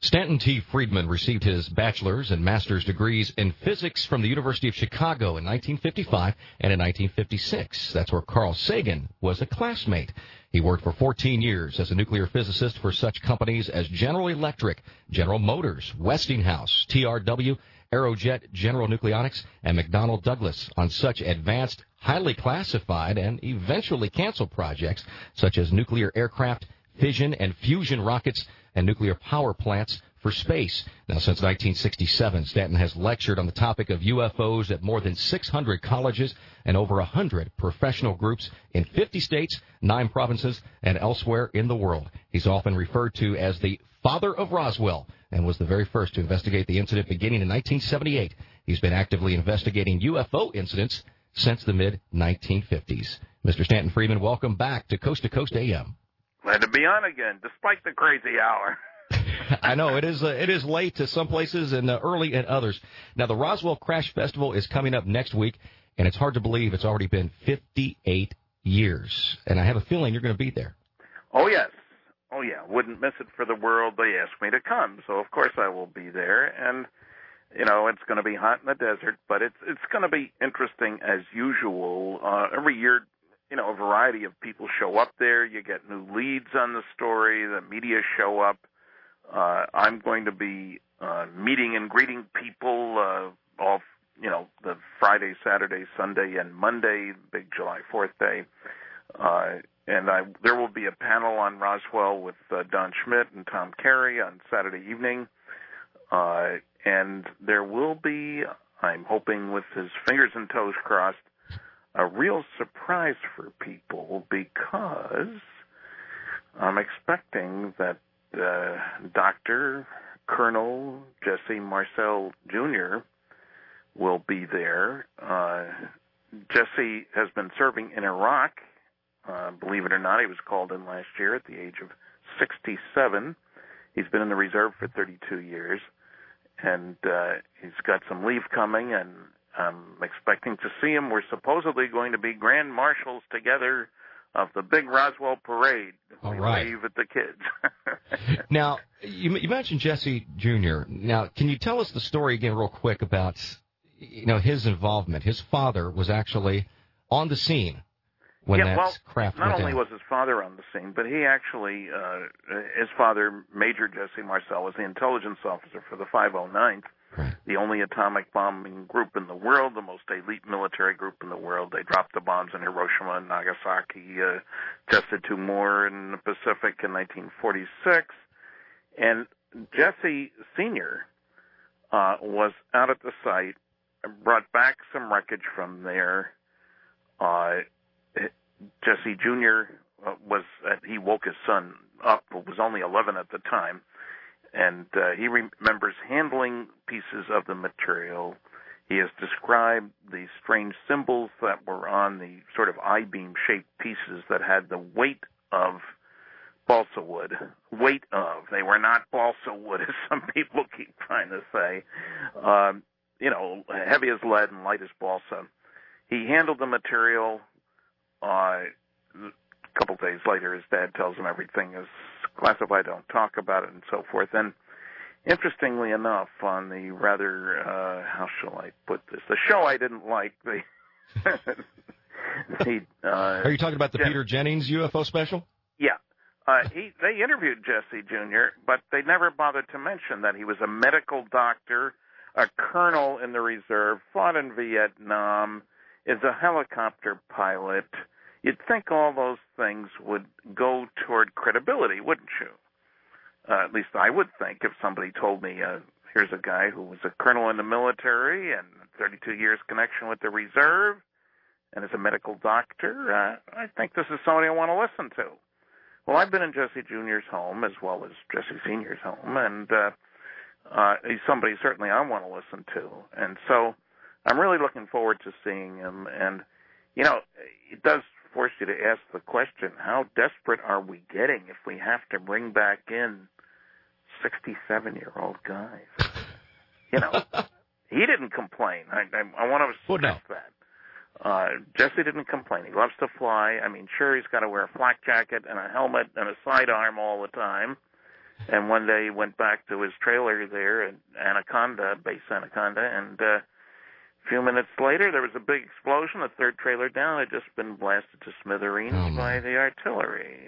Stanton T. Friedman received his bachelor's and master's degrees in physics from the University of Chicago in 1955 and in 1956. That's where Carl Sagan was a classmate. He worked for 14 years as a nuclear physicist for such companies as General Electric, General Motors, Westinghouse, TRW, Aerojet, General Nucleonics, and McDonnell Douglas on such advanced, highly classified, and eventually canceled projects such as nuclear aircraft, fission and fusion rockets, and nuclear power plants for space. Now, since 1967, Stanton has lectured on the topic of UFOs at more than 600 colleges and over 100 professional groups in 50 states, 9 provinces, and elsewhere in the world. He's often referred to as the father of Roswell and was the very first to investigate the incident beginning in 1978. He's been actively investigating UFO incidents since the mid-1950s. Mr. Stanton Friedman, welcome back to Coast AM. Glad to be on again, despite the crazy hour. I know, it is late to some places and early at others. Now, the Roswell Crash Festival is coming up next week, and it's hard to believe it's already been 58 years. And I have a feeling you're going to be there. Oh, yes. Oh, yeah. Wouldn't miss it for the world. They asked me to come, so of course I will be there. And, you know, it's going to be hot in the desert, but it's going to be interesting as usual. Every year, you know, a variety of people show up there. You get new leads on the story. The media show up. I'm going to be meeting and greeting people all, you know, the Friday, Saturday, Sunday, and Monday, big July 4th day. And there will be a panel on Roswell with Don Schmidt and Tom Carey on Saturday evening. And there will be, I'm hoping with his fingers and toes crossed, a real surprise for people, because I'm expecting that Dr. Colonel Jesse Marcel Jr. will be there. Jesse has been serving in Iraq. Believe it or not, he was called in last year at the age of 67. He's been in the reserve for 32 years, and he's got some leave coming, and I'm expecting to see him. We're supposedly going to be grand marshals together of the big Roswell parade. All right. Wave at the kids. Now, you mentioned Jesse Jr. Now, can you tell us the story again real quick about, you know, his involvement? His father was actually on the scene when craft went down. Not only was his father on the scene, but he actually, his father, Major Jesse Marcel, was the intelligence officer for the 509th. Right. The only atomic bombing group in the world, the most elite military group in the world. They dropped the bombs in Hiroshima and Nagasaki, tested 2 more in the Pacific in 1946. And Jesse Sr. Was out at the site, brought back some wreckage from there. Jesse Jr. He woke his son up, who was only 11 at the time. And he remembers handling pieces of the material. He has described the strange symbols that were on the sort of I-beam-shaped pieces that had the weight of balsa wood. Weight of. They were not balsa wood, as some people keep trying to say. You know, heavy as lead and light as balsa. He handled the material. A couple days later, his dad tells him everything is classified, don't talk about it, and so forth. And interestingly enough, on the rather, how shall I put this, the show I didn't like, Are you talking about the Peter Jennings UFO special? Yeah. They interviewed Jesse Jr., but they never bothered to mention that he was a medical doctor, a colonel in the reserve, fought in Vietnam, is a helicopter pilot. You'd think all those things would go toward credibility, wouldn't you? At least I would think if somebody told me, here's a guy who was a colonel in the military and 32 years connection with the reserve and is a medical doctor, I think this is somebody I want to listen to. Well, I've been in Jesse Jr.'s home as well as Jesse Sr.'s home, and he's somebody certainly I want to listen to. And so I'm really looking forward to seeing him. And, you know, it does force you to ask the question, how desperate are we getting if we have to bring back in 67-year-old guys? You know, he didn't complain. I want to stress that. Jesse didn't complain. He loves to fly. I mean, sure, he's got to wear a flak jacket and a helmet and a sidearm all the time. And one day he went back to his trailer there at Anaconda, Base Anaconda, and a few minutes later there was a big explosion. The third trailer down had just been blasted to smithereens by the artillery.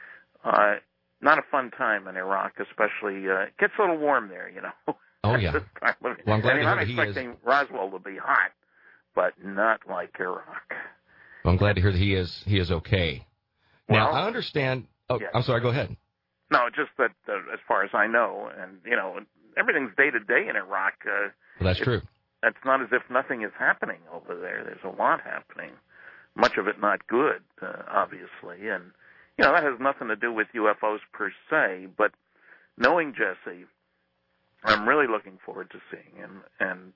Not a fun time in Iraq, especially. It gets a little warm there, you know. Oh, yeah. Well, I'm expecting Roswell to be hot, but not like Iraq. Well, I'm glad to hear that he is okay. Now, I understand. Oh, yeah. I'm sorry. Go ahead. No, just that as far as I know, and, you know, everything's day to day in Iraq. Well, that's true. It's not as if nothing is happening over there. There's a lot happening. Much of it not good, obviously. And, you know, that has nothing to do with UFOs per se, but knowing Jesse, I'm really looking forward to seeing him. And,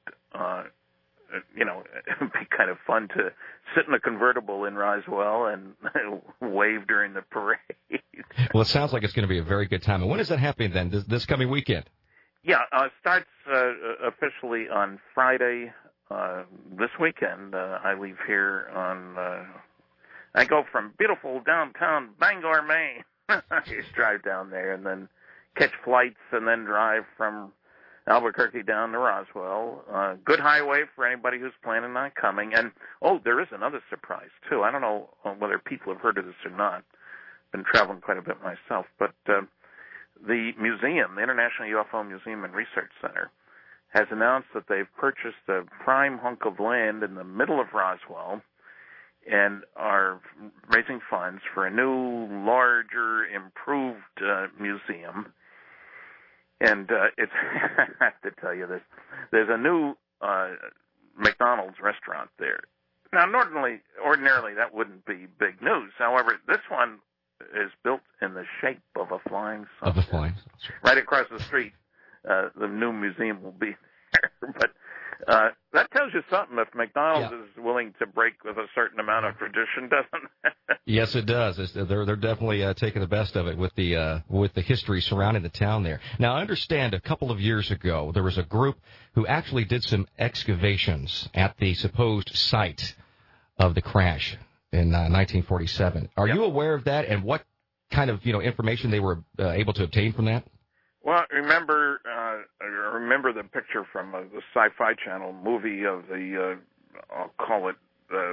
you know, it'd be kind of fun to sit in a convertible in Roswell and wave during the parade. Well, it sounds like it's going to be a very good time. And when is that happening then, this coming weekend? Yeah, it starts officially on Friday this weekend. I leave here on, I go from beautiful downtown Bangor, Maine. I just drive down there and then catch flights and then drive from Albuquerque down to Roswell. Good highway for anybody who's planning on coming. And, there is another surprise, too. I don't know whether people have heard of this or not. Been traveling quite a bit myself. But the museum, the International UFO Museum and Research Center, has announced that they've purchased a prime hunk of land in the middle of Roswell and are raising funds for a new, larger, improved museum. And it's I have to tell you this. There's a new McDonald's restaurant there. Now, ordinarily that wouldn't be big news. However, this one is built in the shape of a flying saucer. Of a flying saucer. Right across the street, the new museum will be there. But that tells you something. If McDonald's is willing to break with a certain amount of tradition, doesn't it? Yes, it does. They're definitely taking the best of it with the history surrounding the town there. Now, I understand a couple of years ago there was a group who actually did some excavations at the supposed site of the crash in 1947. Are you aware of that, and what kind of information they were able to obtain from that? Well, I remember the picture from the Sci-Fi Channel movie of the, I'll call it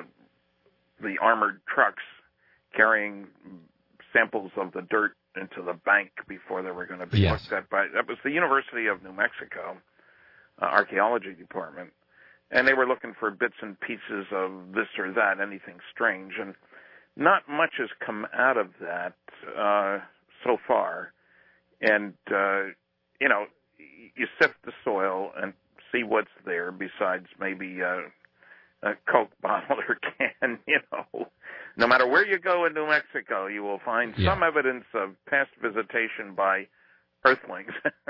the armored trucks carrying samples of the dirt into the bank before they were going to be looked at by. That was the University of New Mexico archaeology department, and they were looking for bits and pieces of this or that, anything strange, and not much has come out of that so far. And, you sift the soil and see what's there besides maybe a Coke bottle or can, No matter where you go in New Mexico, you will find some evidence of past visitation by Earthlings,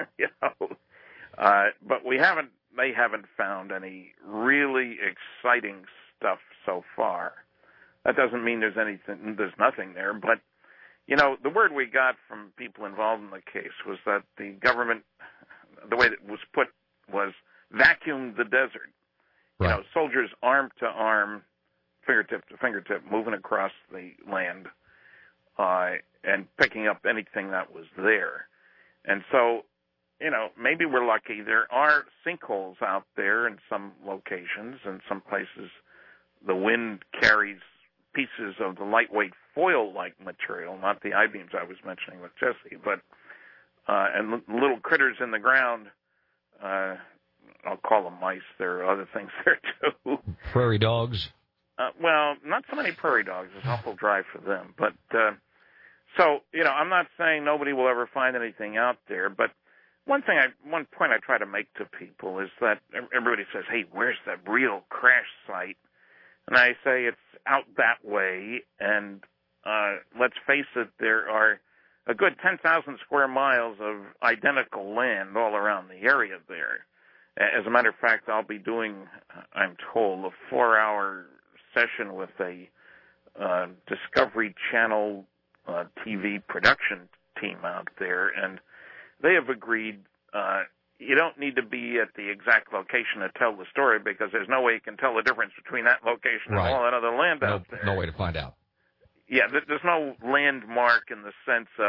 But they haven't found any really exciting stuff so far. That doesn't mean there's nothing there, but the word we got from people involved in the case was that the government, the way it was put, was vacuumed the desert. Right. Soldiers arm to arm, fingertip to fingertip, moving across the land and picking up anything that was there. And so, maybe we're lucky. There are sinkholes out there in some locations. In some places, the wind carries pieces of the lightweight foil-like material, not the I-beams I was mentioning with Jesse, but and little critters in the ground. I'll call them mice. There are other things there too. Prairie dogs. Well, not so many prairie dogs. It's awful dry for them. But so I'm not saying nobody will ever find anything out there. But one point I try to make to people is that everybody says, "Hey, where's the real crash site?" And I say it's out that way, and let's face it, there are a good 10,000 square miles of identical land all around the area there. As a matter of fact, I'll be doing, I'm told, a 4-hour session with a Discovery Channel TV production team out there, and they have agreed you don't need to be at the exact location to tell the story because there's no way you can tell the difference between that location and all that other land out there. No way to find out. Yeah, there's no landmark in the sense of,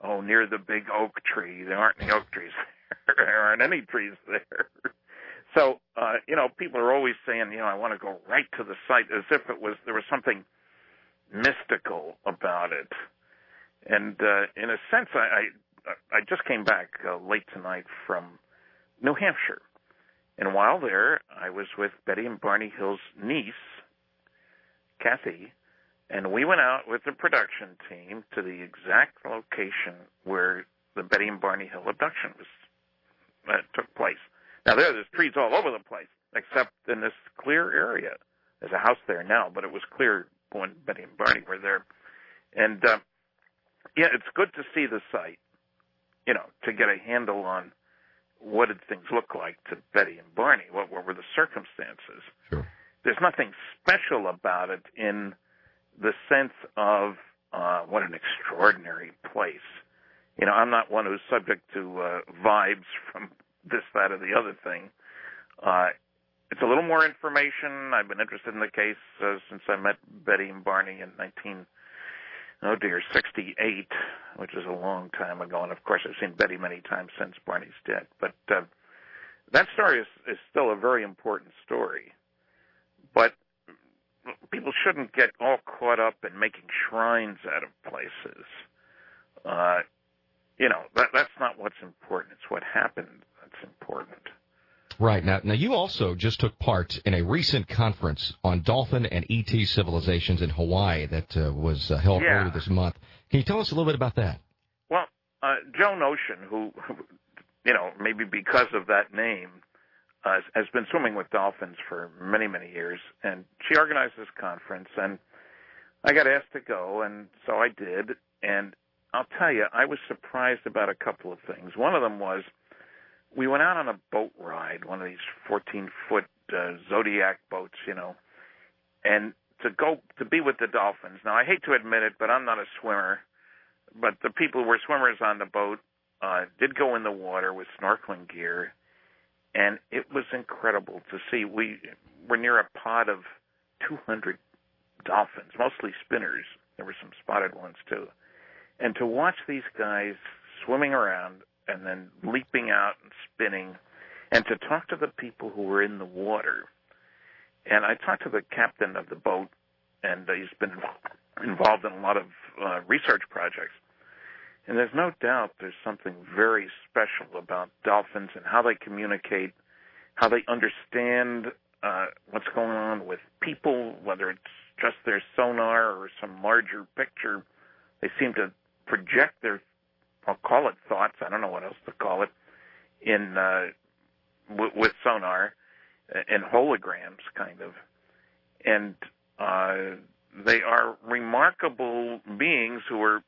near the big oak tree. There aren't any oak trees there. There aren't any trees there. So, people are always saying, I want to go right to the site, as if there was something mystical about it. And in a sense, I just came back late tonight from New Hampshire. And while there, I was with Betty and Barney Hill's niece, Kathy, and we went out with the production team to the exact location where the Betty and Barney Hill abduction took place. Now, there's trees all over the place, except in this clear area. There's a house there now, but it was clear when Betty and Barney were there. And, it's good to see the site, to get a handle on what did things look like to Betty and Barney. What were the circumstances? Sure. There's nothing special about it in the sense of what an extraordinary place. I'm not one who's subject to vibes from this, that, or the other thing. It's a little more information. I've been interested in the case since I met Betty and Barney in 1968, which is a long time ago. And, of course, I've seen Betty many times since Barney's dead. But that story is still a very important story. But people shouldn't get all caught up in making shrines out of places. That's not what's important. It's what happened that's important. Right. Now you also just took part in a recent conference on dolphin and ET civilizations in Hawaii that was held earlier this month. Can you tell us a little bit about that? Well, Joan Ocean, who, maybe because of that name, has been swimming with dolphins for many, many years, and she organized this conference, and I got asked to go, and so I did, and I'll tell you, I was surprised about a couple of things. One of them was we went out on a boat ride, one of these 14-foot Zodiac boats, and to be with the dolphins. Now, I hate to admit it, but I'm not a swimmer, but the people who were swimmers on the boat did go in the water with snorkeling gear, and it was incredible to see. We were near a pod of 200 dolphins, mostly spinners. There were some spotted ones, too. And to watch these guys swimming around and then leaping out and spinning, and to talk to the people who were in the water. And I talked to the captain of the boat, and he's been involved in a lot of research projects. And there's no doubt there's something very special about dolphins and how they communicate, how they understand what's going on with people, whether it's just their sonar or some larger picture. They seem to project their, I'll call it thoughts, I don't know what else to call it, in with sonar, in holograms, kind of. And they are remarkable beings who are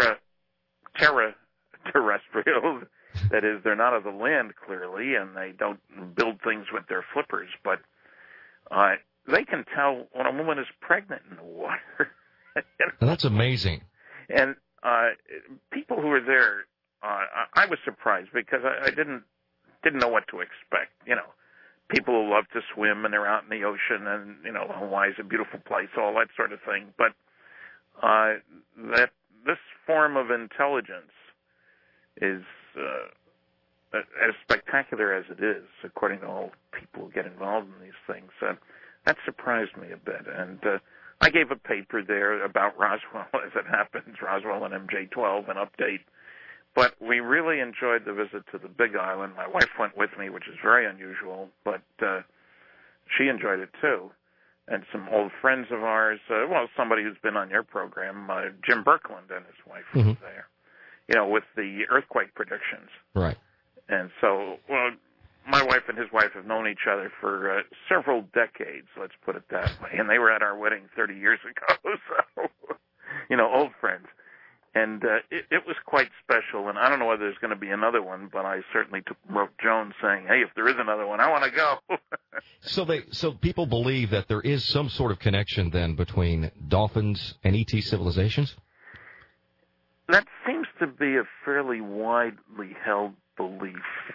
extraterrestrial. That is, they're not of the land, clearly, and they don't build things with their flippers, but they can tell when a woman is pregnant in the water. That's amazing. And people who were there, I was surprised because I didn't know what to expect. People who love to swim and they're out in the ocean, and Hawaii's a beautiful place, all that sort of thing. But that this form of intelligence is as spectacular as it is, according to all people who get involved in these things. That surprised me a bit, and I gave a paper there about Roswell as it happens, Roswell and MJ-12, an update. But we really enjoyed the visit to the Big Island. My wife went with me, which is very unusual, but she enjoyed it too. And some old friends of ours, somebody who's been on your program, Jim Birkeland and his wife was there, with the earthquake predictions. Right. And so, my wife and his wife have known each other for several decades, let's put it that way. And they were at our wedding 30 years ago, so, old friends. And it was quite special, and I don't know whether there's going to be another one, but I certainly wrote Joan saying, hey, if there is another one, I want to go. So people believe that there is some sort of connection, then, between dolphins and ET civilizations? That seems to be a fairly widely held belief.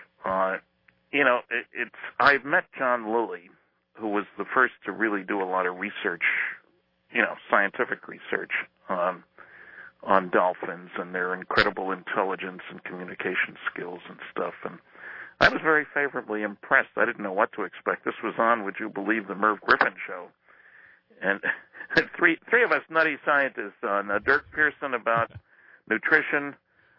I've met John Lilly, who was the first to really do a lot of research, scientific research, on dolphins and their incredible intelligence and communication skills and stuff. And I was very favorably impressed. I didn't know what to expect. This was on, would you believe, the Merv Griffin show. And three of us nutty scientists on Dirk Pearson about nutrition,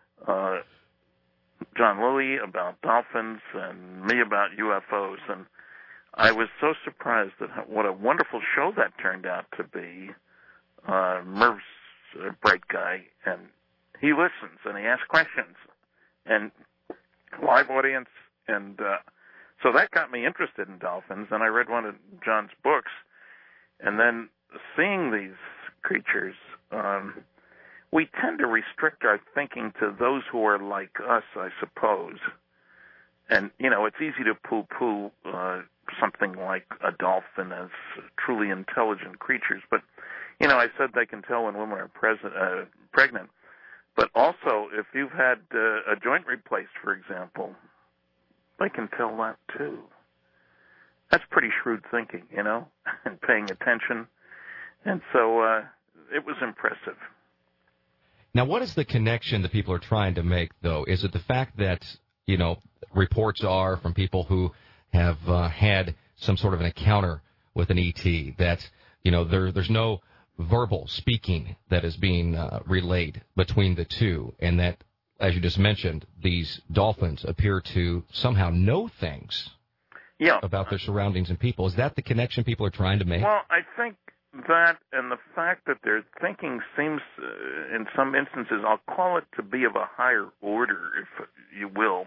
John Louie about dolphins, and me about UFOs. And I was so surprised at what a wonderful show that turned out to be. Merv's a bright guy, and he listens, and he asks questions, and live audience. And so that got me interested in dolphins, and I read one of John's books. And then seeing these creatures, we tend to restrict our thinking to those who are like us, I suppose. And, it's easy to poo-poo something like a dolphin as truly intelligent creatures. But, I said they can tell when women are pregnant. But also, if you've had a joint replaced, for example, they can tell that too. That's pretty shrewd thinking, and paying attention. And so it was impressive. Now, what is the connection that people are trying to make, though? Is it the fact that, reports are from people who have had some sort of an encounter with an ET, that, there's no verbal speaking that is being relayed between the two, and that, as you just mentioned, these dolphins appear to somehow know things about their surroundings and people? Is that the connection people are trying to make? Well, I think that, and the fact that their thinking seems, in some instances, I'll call it to be of a higher order, if you will.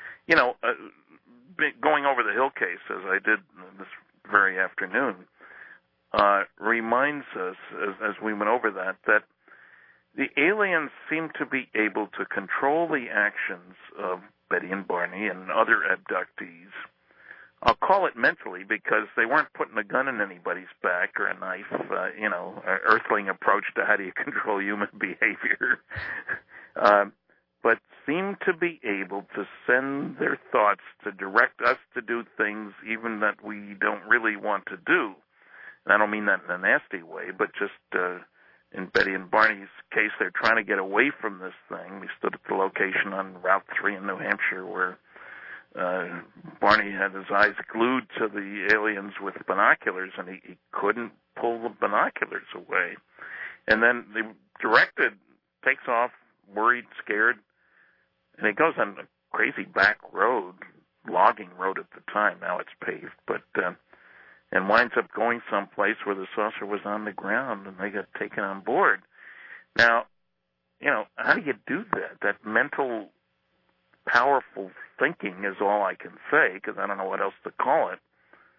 Going over the Hill case, as I did this very afternoon, reminds us, as we went over that the aliens seem to be able to control the actions of Betty and Barney and other abductees. I'll call it mentally, because they weren't putting a gun in anybody's back or a knife, an earthling approach to how do you control human behavior, but seem to be able to send their thoughts to direct us to do things even that we don't really want to do. And I don't mean that in a nasty way, but just in Betty and Barney's case, they're trying to get away from this thing. We stood at the location on Route 3 in New Hampshire where Barney had his eyes glued to the aliens with binoculars, and he couldn't pull the binoculars away. And then the director takes off, worried, scared, and he goes on a crazy back road, logging road at the time. Now it's paved, but and winds up going someplace where the saucer was on the ground, and they got taken on board. Now, how do you do that? That mental, powerful thinking is all I can say, because I don't know what else to call it.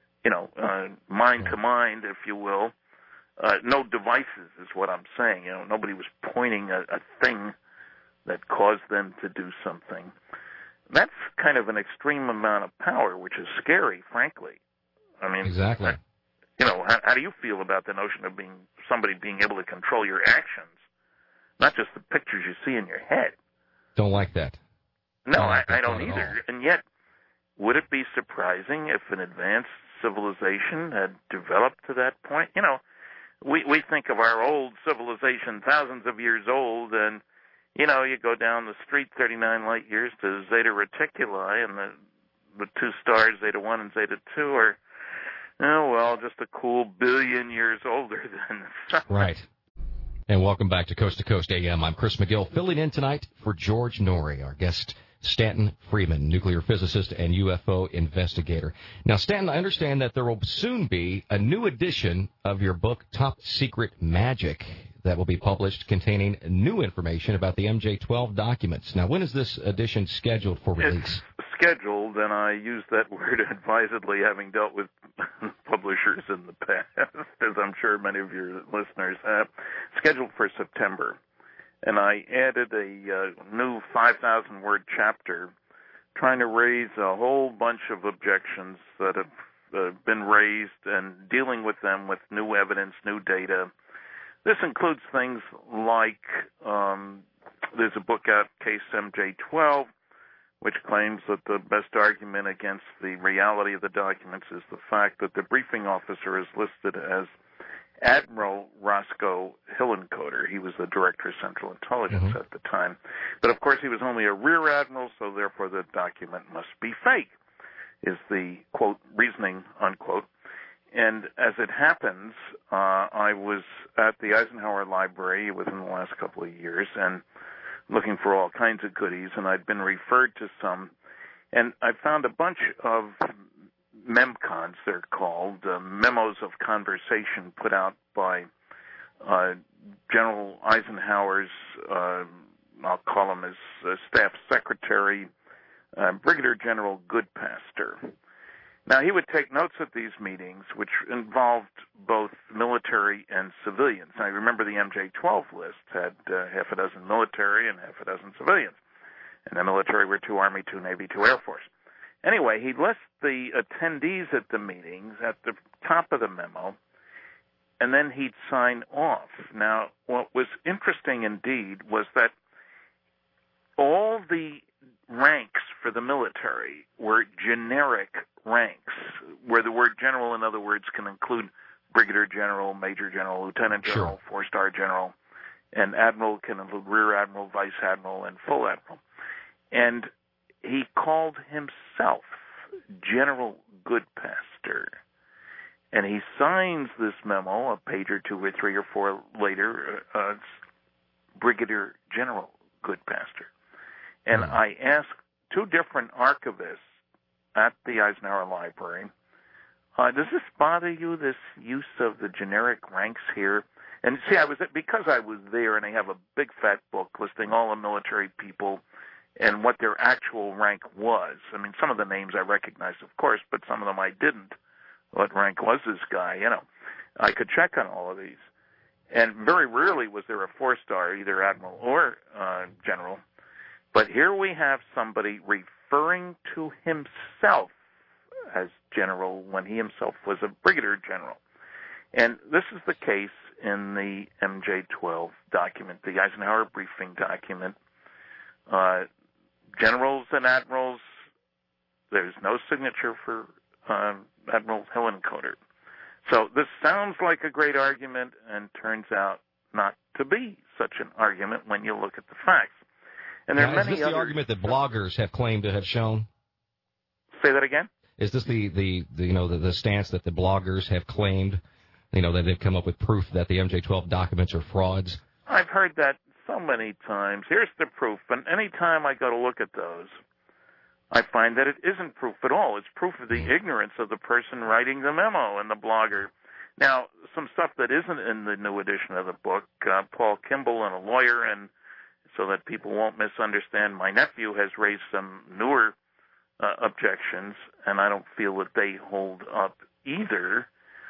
Mind to mind, if you will. No devices is what I'm saying. Nobody was pointing a thing that caused them to do something. That's kind of an extreme amount of power, which is scary, frankly. I mean, exactly. How do you feel about the notion of somebody being able to control your actions, not just the pictures you see in your head? Don't like that. No, I don't either. And yet, would it be surprising if an advanced civilization had developed to that point? We think of our old civilization, thousands of years old, and, you go down the street 39 light years to Zeta Reticuli, and the two stars, Zeta 1 and Zeta 2, are, just a cool billion years older than the sun. Right. And welcome back to Coast AM. I'm Chris McGill, filling in tonight for George Noory, our guest, Stanton Friedman, nuclear physicist and UFO investigator. Now, Stanton, I understand that there will soon be a new edition of your book, Top Secret Magic, that will be published containing new information about the MJ-12 documents. Now, when is this edition scheduled for release? It's scheduled, and I use that word advisedly, having dealt with publishers in the past, as I'm sure many of your listeners have. Scheduled for September. And I added a new 5,000-word chapter trying to raise a whole bunch of objections that have been raised and dealing with them with new evidence, new data. This includes things like there's a book out, Case MJ-12, which claims that the best argument against the reality of the documents is the fact that the briefing officer is listed as Admiral Roscoe Hillenkoetter. He was the Director of Central Intelligence at the time. But, of course, he was only a rear admiral, so therefore the document must be fake, is the, quote, reasoning, unquote. And as it happens, I was at the Eisenhower Library within the last couple of years and looking for all kinds of goodies, and I'd been referred to some. And I found a bunch of memcons, they're called, memos of conversation put out by General Eisenhower's, I'll call him his staff secretary, Brigadier General Goodpaster. Now, he would take notes at these meetings, which involved both military and civilians. I remember the MJ-12 list had half a dozen military and half a dozen civilians. And the military were 2 Army, 2 Navy, 2 Air Force. Anyway, he'd list the attendees at the meetings at the top of the memo, and then he'd sign off. Now, what was interesting indeed was that all the ranks for the military were generic ranks, where the word general, in other words, can include brigadier general, major general, lieutenant general, 4-star general, and admiral can include rear admiral, vice admiral, and full admiral. And he called himself General Goodpaster. And he signs this memo, a page or 2 or 3 or 4 later, Brigadier General Goodpaster. And I asked 2 different archivists at the Eisenhower Library, does this bother you, this use of the generic ranks here? And see, because I was there, and I have a big fat book listing all the military people and what their actual rank was. I mean, some of the names I recognized, of course, but some of them I didn't. What rank was this guy? I could check on all of these. And very rarely was there a 4-star, either admiral or general. But here we have somebody referring to himself as general when he himself was a brigadier general. And this is the case in the MJ-12 document, the Eisenhower briefing document. Generals and admirals, there's no signature for Admiral Hillenkoetter. So this sounds like a great argument and turns out not to be such an argument when you look at the facts. And there are many is this the argument that bloggers have claimed to have shown? Say that again? Is this the stance that the bloggers have claimed, that they've come up with proof that the MJ-12 documents are frauds? I've heard that so many times. Here's the proof. And any time I go to look at those, I find that it isn't proof at all. It's proof of the ignorance of the person writing the memo and the blogger. Now, some stuff that isn't in the new edition of the book, Paul Kimball, and a lawyer, and so that people won't misunderstand, my nephew has raised some newer objections, and I don't feel that they hold up either.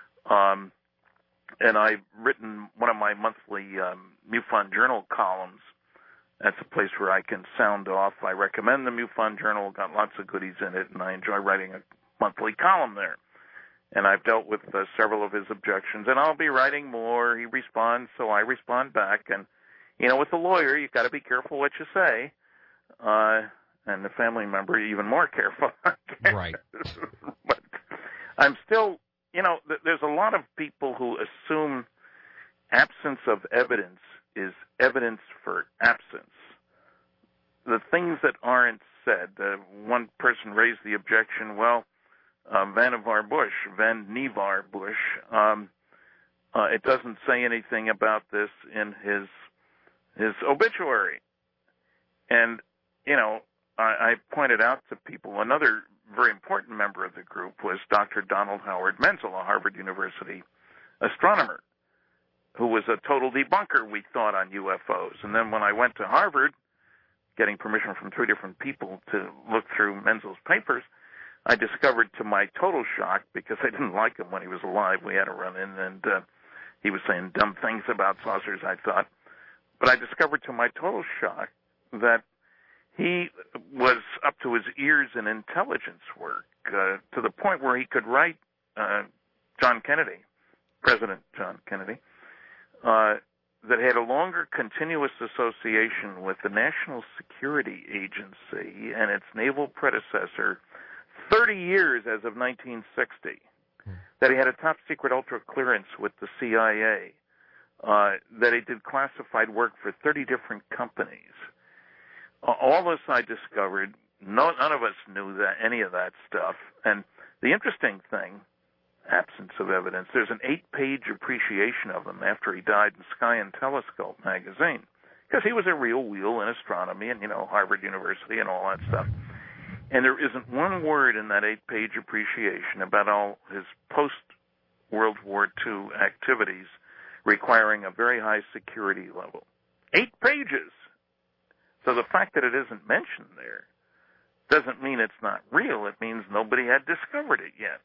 And I've written one of my monthly MUFON Journal columns. That's a place where I can sound off. I recommend the MUFON Journal. Got lots of goodies in it, and I enjoy writing a monthly column there. And I've dealt with several of his objections, and I'll be writing more. He responds, so I respond back. And, with a lawyer, you've got to be careful what you say. And the family member, even more careful. Right. But I'm still, there's a lot of people who assume absence of evidence is evidence for absence. The things that aren't said, one person raised the objection, Vannevar Bush, it doesn't say anything about this in his obituary. And, I pointed out to people, another very important member of the group was Dr. Donald Howard Menzel, a Harvard University astronomer, who was a total debunker, we thought, on UFOs. And then when I went to Harvard, getting permission from 3 different people to look through Menzel's papers, I discovered, to my total shock, because I didn't like him when he was alive, we had a run-in, and he was saying dumb things about saucers, I thought. But I discovered, to my total shock, that he was up to his ears in intelligence work, to the point where he could write John Kennedy, President John Kennedy, that had a longer continuous association with the National Security Agency and its naval predecessor, 30 years as of 1960. that he had a top secret ultra clearance with the CIA, that he did classified work for 30 different companies. All this I discovered. None of us knew that any of that stuff. And the interesting thing, absence of evidence, there's an 8-page appreciation of him after he died in Sky and Telescope magazine, because he was a real wheel in astronomy and, Harvard University and all that stuff. And there isn't one word in that 8-page appreciation about all his post-World War II activities requiring a very high security level. 8 pages! So the fact that it isn't mentioned there doesn't mean it's not real. It means nobody had discovered it yet.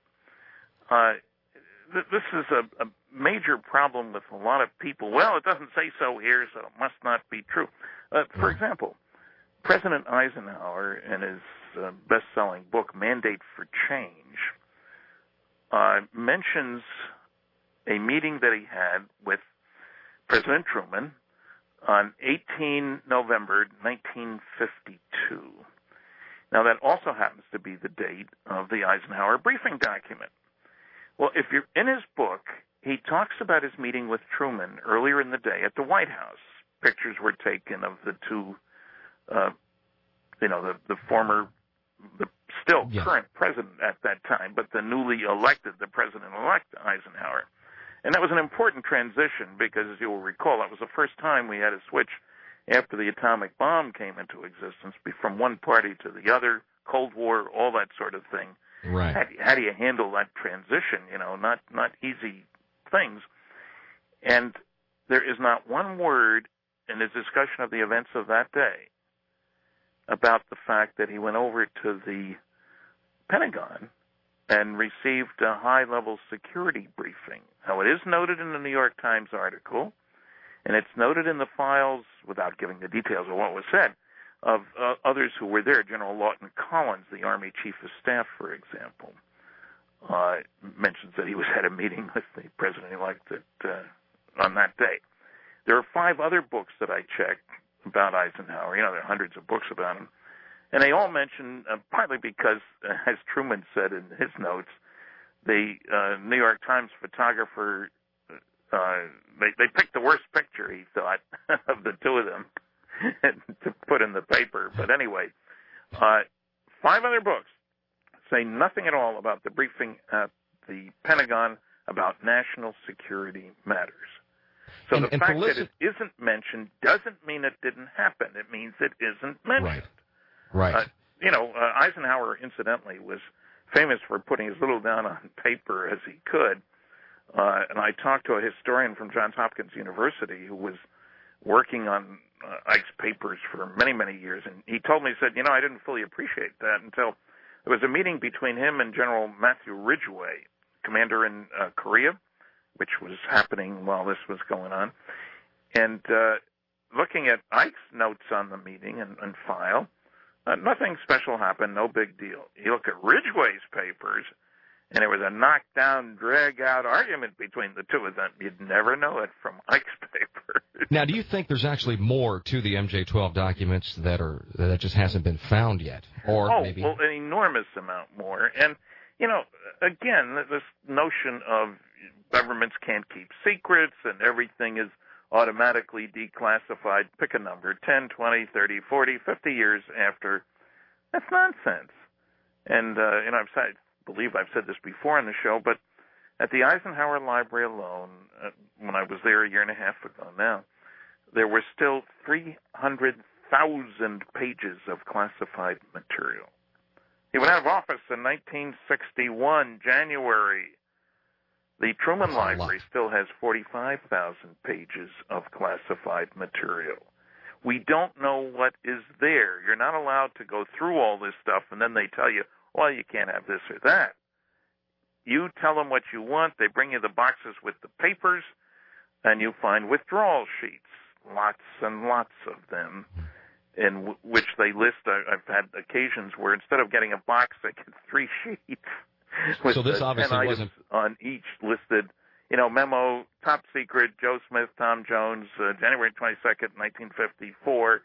This is a major problem with a lot of people. Well, it doesn't say so here, so it must not be true. For example, President Eisenhower, in his best-selling book, Mandate for Change, mentions a meeting that he had with President Truman on 18 November 1952. Now, that also happens to be the date of the Eisenhower briefing document. Well, if you're in his book, he talks about his meeting with Truman earlier in the day at the White House. Pictures were taken of the two, the former, the still current president at that time, but the newly elected, the president-elect Eisenhower. And that was an important transition because, as you will recall, that was the first time we had a switch after the atomic bomb came into existence from one party to the other, Cold War, all that sort of thing. Right. How do you handle that transition? Not easy things. And there is not one word in his discussion of the events of that day about the fact that he went over to the Pentagon and received a high-level security briefing. Now, it is noted in the New York Times article, and it's noted in the files, without giving the details of what was said, of others who were there. General Lawton Collins, the Army Chief of Staff, for example, mentions that he was at a meeting with the president-elect on that day. There are 5 other books that I checked about Eisenhower. There are hundreds of books about him. And they all mention, partly because, as Truman said in his notes, the New York Times photographer, they picked the worst picture, he thought, of the two of them to put in the paper. But anyway, 5 other books say nothing at all about the briefing at the Pentagon about national security matters. So the fact that it isn't mentioned doesn't mean it didn't happen. It means it isn't mentioned. Right. Eisenhower, incidentally, was famous for putting as little down on paper as he could. And I talked to a historian from Johns Hopkins University who was working on Ike's papers for many, many years. And he told me, he said, I didn't fully appreciate that until there was a meeting between him and General Matthew Ridgway, commander in Korea, which was happening while this was going on. And looking at Ike's notes on the meeting and file, nothing special happened, no big deal. You look at Ridgway's papers, and it was a knockdown, drag-out argument between the two of them. You'd never know it from Ike's paper. Now, do you think there's actually more to the MJ-12 documents that just hasn't been found yet? Or maybe... well, an enormous amount more. And, again, this notion of governments can't keep secrets and everything is automatically declassified. Pick a number, 10, 20, 30, 40, 50 years after. That's nonsense. And, I believe I've said this before on the show, but at the Eisenhower Library alone, when I was there a year and a half ago now, there were still 300,000 pages of classified material. He went out of office in 1961, January. The Truman Library still has 45,000 pages of classified material. We don't know what is there. You're not allowed to go through all this stuff, and then they tell you, well, you can't have this or that. You tell them what you want. They bring you the boxes with the papers, and you find withdrawal sheets, lots and lots of them, in which they list. I've had occasions where instead of getting a box, they get 3 sheets. So this obviously wasn't on each listed, memo, top secret, Joe Smith, Tom Jones, January 22nd, 1954,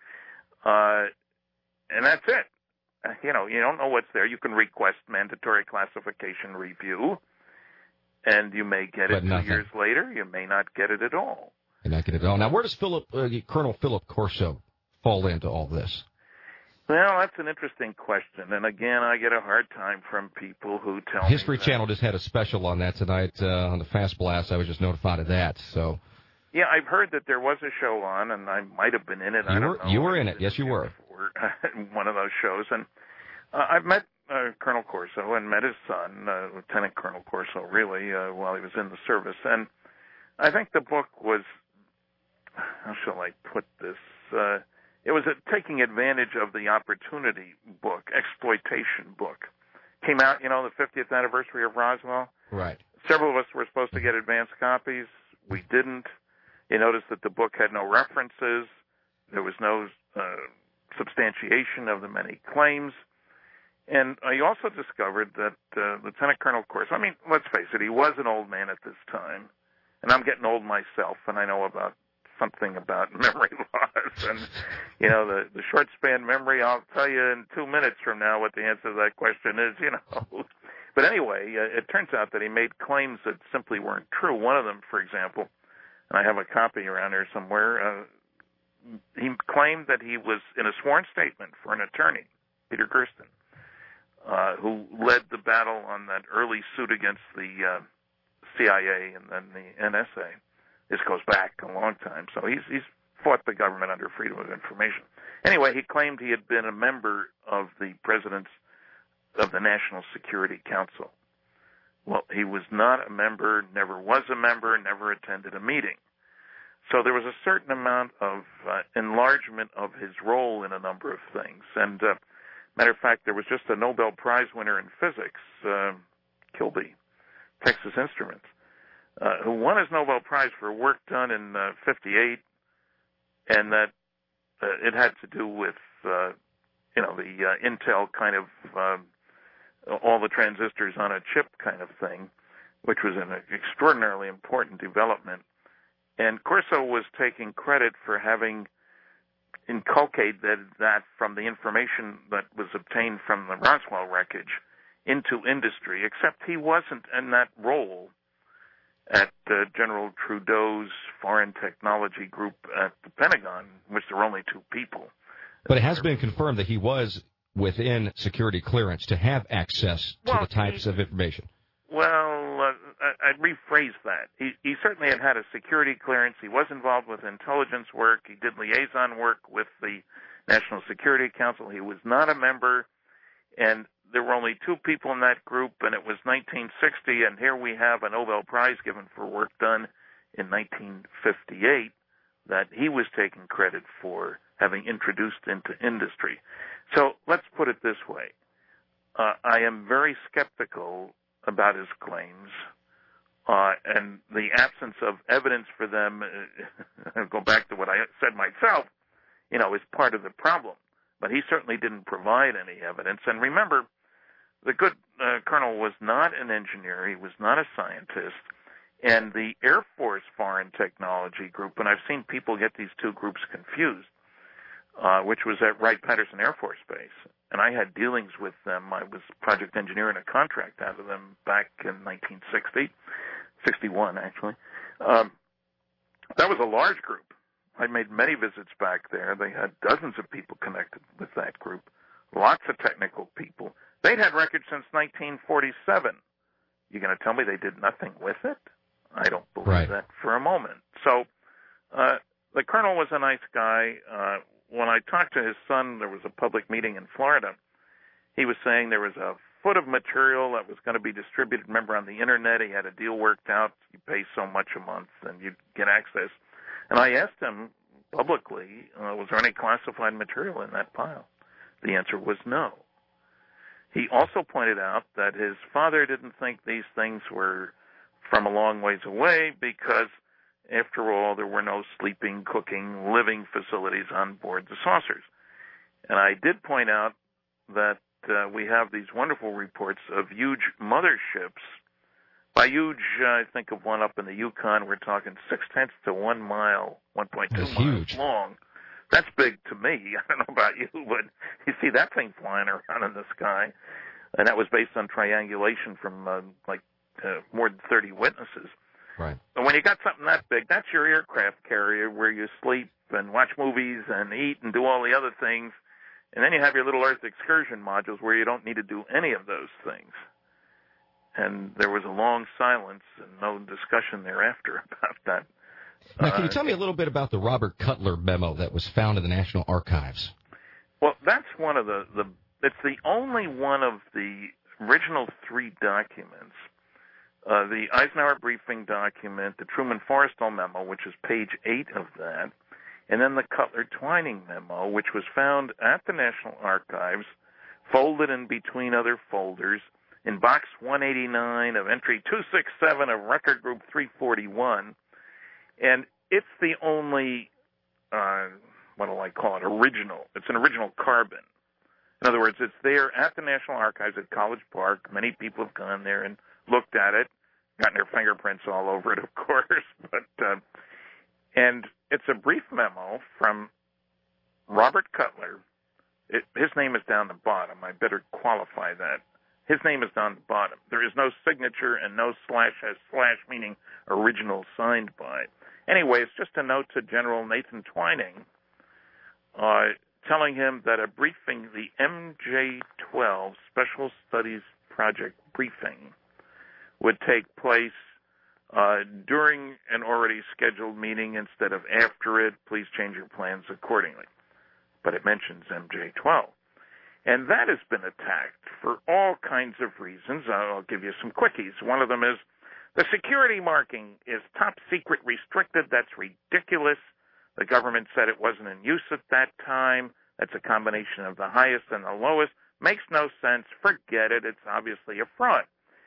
and that's it. You don't know what's there. You can request mandatory classification review, And you may get it 2 nothing. years later. You may not get it at all. You're not getting it at all. Now, where does Colonel Philip Corso fall into all this? Well, that's an interesting question. And again, I get a hard time from people who tell History me Channel just had a special on that tonight on the Fast Blast. I was just notified of that. So. Yeah, I've heard that there was a show on, and I might have been in it. I don't know. You were in it. Yes, you were. One of those shows. And I've met Colonel Corso and met his son, Lieutenant Colonel Corso, really, while he was in the service. And I think the book was, how shall I put this? It was a taking advantage of the opportunity book, exploitation book. Came out, the 50th anniversary of Roswell. Right. Several of us were supposed to get advance copies. We didn't. You notice that the book had no references. There was no substantiation of the many claims. And I also discovered that Lieutenant Colonel Corso, let's face it, he was an old man at this time. And I'm getting old myself, and I know about something about memory loss. And, the short span memory, I'll tell you in 2 minutes from now what the answer to that question is, But anyway, it turns out that he made claims that simply weren't true. One of them, for example, and I have a copy around here somewhere, he claimed that he was in a sworn statement for an attorney, Peter Gersten, who led the battle on that early suit against the CIA and then the NSA. This goes back a long time, so he's fought the government under Freedom of Information. Anyway, he claimed he had been a member of the president's of the National Security Council. Well, he was not a member, never was a member, never attended a meeting. So there was a certain amount of enlargement of his role in a number of things. And matter of fact, there was just a Nobel Prize winner in physics, Kilby, Texas Instruments, who won his Nobel Prize for work done in 58, and that it had to do with, the Intel kind of all the transistors on a chip kind of thing, which was an extraordinarily important development. And Corso was taking credit for having inculcated that from the information that was obtained from the Roswell wreckage into industry, except he wasn't in that role at General Trudeau's Foreign Technology Group at the Pentagon, in which there were only 2 people. But it has been confirmed that he was within security clearance to have access to the types of information. Well, I'd rephrase that. He certainly had a security clearance. He was involved with intelligence work. He did liaison work with the National Security Council. He was not a member, and there were only 2 people in that group, and it was 1960, and here we have a Nobel Prize given for work done in 1958 that he was taking credit for having introduced into industry. So let's put it this way. I am very skeptical about his claims, and the absence of evidence for them, I'll go back to what I said myself, is part of the problem. But he certainly didn't provide any evidence. And remember, the good colonel was not an engineer. He was not a scientist. And the Air Force Foreign Technology Group, and I've seen people get these 2 groups confused, which was at Wright-Patterson Air Force Base. And I had dealings with them. I was project engineer in a contract out of them back in 1961, actually. That was a large group. I made many visits back there. They had dozens of people connected with that group, lots of technical people. They'd had records since 1947. You're going to tell me they did nothing with it? I don't believe that for a moment. So the colonel was a nice guy. When I talked to his son, there was a public meeting in Florida. He was saying there was a foot of material that was going to be distributed, remember, on the Internet. He had a deal worked out. You pay so much a month and you get access. And I asked him publicly, was there any classified material in that pile? The answer was no. He also pointed out that his father didn't think these things were from a long ways away because, after all, there were no sleeping, cooking, living facilities on board the saucers. And I did point out that we have these wonderful reports of huge motherships. By huge, I think of one up in the Yukon. We're talking 0.6 to 1 mile, 1.2 miles huge. long. That's big to me. I don't know about you, but you see that thing flying around in the sky. And that was based on triangulation from like more than 30 witnesses. Right. And when you got something that big, that's your aircraft carrier where you sleep and watch movies and eat and do all the other things. And then you have your little Earth excursion modules where you don't need to do any of those things. And there was a long silence and no discussion thereafter about that. Now, can you tell me a little bit about the Robert Cutler memo that was found in the National Archives? Well, that's one of it's the only one of the original 3 documents. The Eisenhower briefing document, the Truman-Forrestal memo, which is page 8 of that, and then the Cutler-Twining memo, which was found at the National Archives, folded in between other folders, in box 189 of entry 267 of record group 341. And it's the only, what do I call it, original. It's an original carbon. In other words, it's there at the National Archives at College Park. Many people have gone there and looked at it, gotten their fingerprints all over it, of course. But and it's a brief memo from Robert Cutler. His name is down the bottom. I better qualify that. His name is down the bottom. There is no signature and no slash, meaning original, signed by. Anyway, it's just a note to General Nathan Twining telling him that a briefing, the MJ-12 Special Studies Project briefing, would take place during an already scheduled meeting instead of after it. Please change your plans accordingly. But it mentions MJ-12. And that has been attacked for all kinds of reasons. I'll give you some quickies. One of them is the security marking is top secret restricted. That's ridiculous. The government said it wasn't in use at that time. That's a combination of the highest and the lowest. Makes no sense. Forget it. It's obviously a fraud.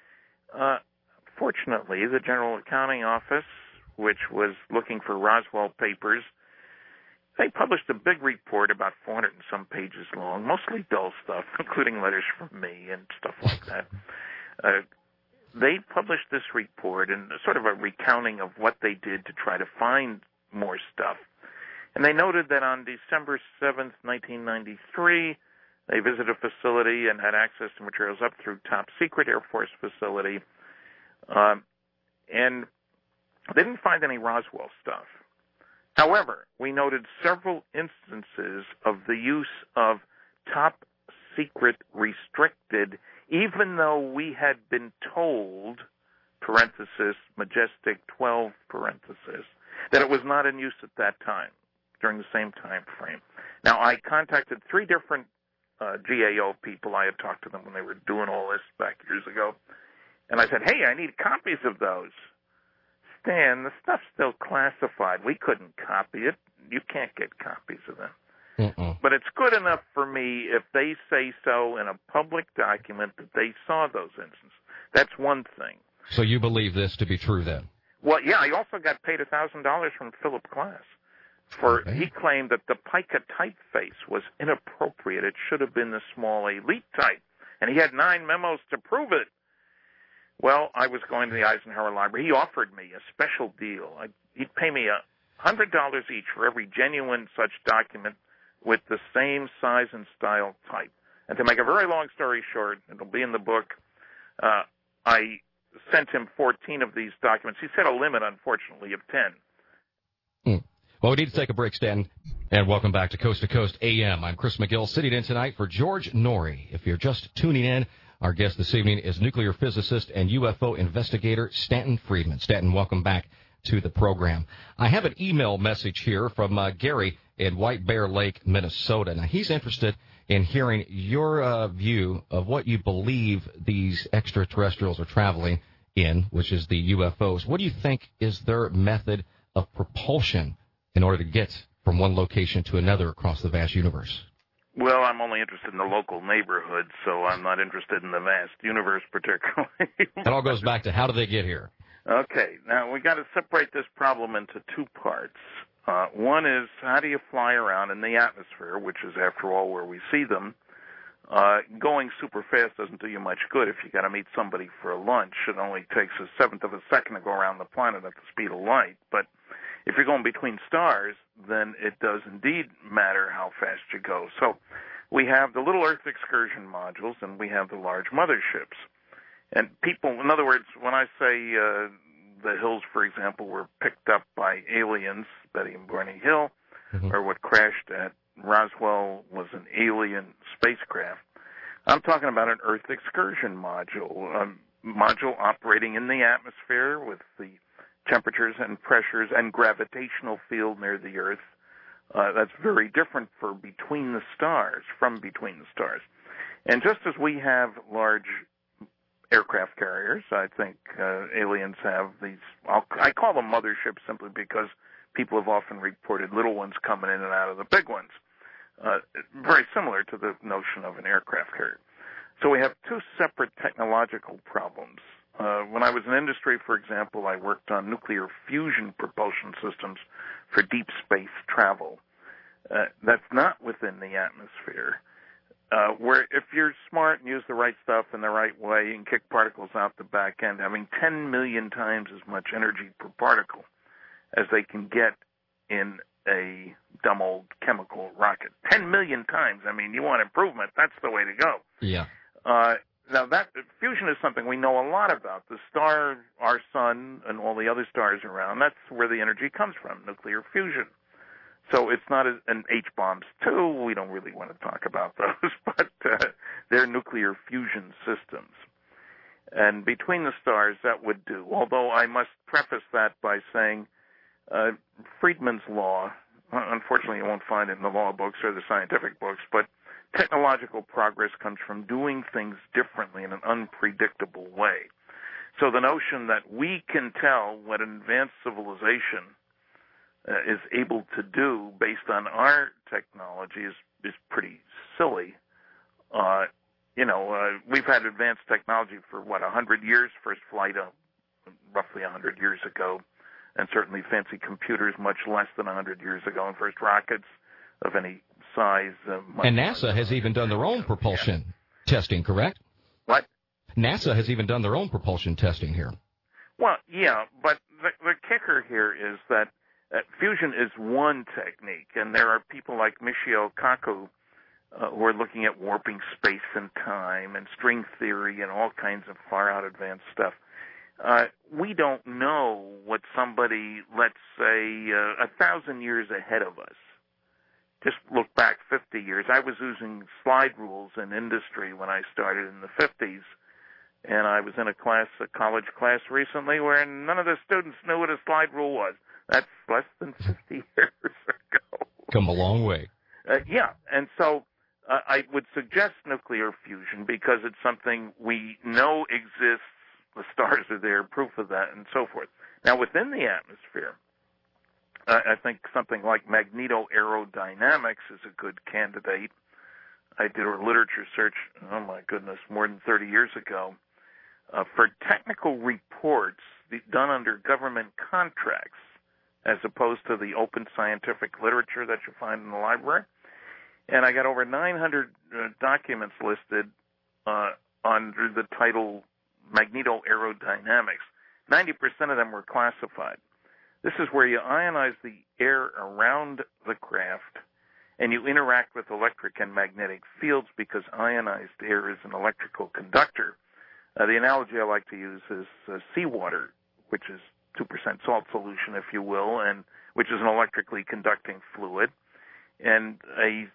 Fortunately, the General Accounting Office, which was looking for Roswell papers, they published a big report about 400 and some pages long, mostly dull stuff, including letters from me and stuff like that. They published this report and sort of a recounting of what they did to try to find more stuff. And they noted that on December 7th, 1993, they visited a facility and had access to materials up through top secret Air Force facility. And they didn't find any Roswell stuff. However, we noted several instances of the use of top secret restricted, even though we had been told, parenthesis, Majestic 12, parenthesis, that it was not in use at that time, during the same time frame. Now, I contacted 3 different GAO people. I had talked to them when they were doing all this back years ago. And I said, hey, I need copies of those. Stan, the stuff's still classified. We couldn't copy it. You can't get copies of them. But it's good enough for me if they say so in a public document that they saw those instances. That's one thing. So you believe this to be true then? Well, yeah, I also got paid $1,000 from Philip Glass. He claimed that the pica typeface was inappropriate. It should have been the small elite type. And he had 9 memos to prove it. Well, I was going to the Eisenhower Library. He offered me a special deal. He'd pay me $100 each for every genuine such document with the same size and style type. And to make a very long story short, it'll be in the book, I sent him 14 of these documents. He set a limit, unfortunately, of 10. Well, we need to take a break, Stan. And welcome back to Coast AM. I'm Chris McGill, sitting in tonight for George Noory. If you're just tuning in, our guest this evening is nuclear physicist and UFO investigator Stanton Friedman. Stanton, welcome back to the program. I have an email message here from Gary in White Bear Lake, Minnesota. Now, he's interested in hearing your view of what you believe these extraterrestrials are traveling in, which is the UFOs. What do you think is their method of propulsion in order to get from one location to another across the vast universe? Well, I'm only interested in the local neighborhood, so I'm not interested in the vast universe particularly. It all goes back to how do they get here? Okay, now we got to separate this problem into 2 parts. One is how do you fly around in the atmosphere, which is, after all, where we see them. Going super fast doesn't do you much good if you got to meet somebody for a lunch. It only takes 1/7 of a second to go around the planet at the speed of light. But if you're going between stars, then it does indeed matter how fast you go. So we have the little Earth excursion modules, and we have the large motherships. And people, in other words, when I say the hills, for example, were picked up by aliens, Betty and Barney Hill, or what crashed at Roswell was an alien spacecraft, I'm talking about an Earth excursion module, module operating in the atmosphere with the temperatures and pressures and gravitational field near the Earth. That's very different from between the stars. And just as we have large aircraft carriers, I think aliens have these, I call them motherships simply because people have often reported little ones coming in and out of the big ones. Very similar to the notion of an aircraft carrier. So we have two separate technological problems. When I was in industry, for example, I worked on nuclear fusion propulsion systems for deep space travel. That's not within the atmosphere. Where if you're smart and use the right stuff in the right way and kick particles out the back end, having 10 million times as much energy per particle as they can get in a dumb old chemical rocket. 10 million times. I mean, you want improvement, that's the way to go. Yeah. Now, that fusion is something we know a lot about. The star, our sun, and all the other stars around, that's where the energy comes from, nuclear fusion. So it's not an H-bombs, too. We don't really want to talk about those, but they're nuclear fusion systems. And between the stars, that would do. Although I must preface that by saying Friedman's law, unfortunately you won't find it in the law books or the scientific books, but technological progress comes from doing things differently in an unpredictable way. So the notion that we can tell what an advanced civilization is able to do based on our technology is pretty silly. We've had advanced technology for, 100 years? First flight roughly 100 years ago, and certainly fancy computers much less than 100 years ago, and first rockets of any size. And NASA has even done their own propulsion testing, correct? What? NASA has even done their own propulsion testing here. Well, yeah, but the kicker here is that fusion is one technique, and there are people like Michio Kaku who are looking at warping space and time and string theory and all kinds of far-out advanced stuff. We don't know what somebody, let's say, 1,000 years ahead of us. Just look back 50 years. I was using slide rules in industry when I started in the 50s, and I was in a college class recently where none of the students knew what a slide rule was. That's less than 50 years ago. Come a long way. Yeah, and so I would suggest nuclear fusion because it's something we know exists. The stars are there, proof of that, and so forth. Now, within the atmosphere, I think something like magnetoaerodynamics is a good candidate. I did a literature search, oh my goodness, more than 30 years ago, for technical reports done under government contracts as opposed to the open scientific literature that you find in the library. And I got over 900 documents listed under the title magnetoaerodynamics. 90% of them were classified. This is where you ionize the air around the craft and you interact with electric and magnetic fields because ionized air is an electrical conductor. The analogy I like to use is seawater, which is 2% salt solution, if you will, and which is an electrically conducting fluid, and an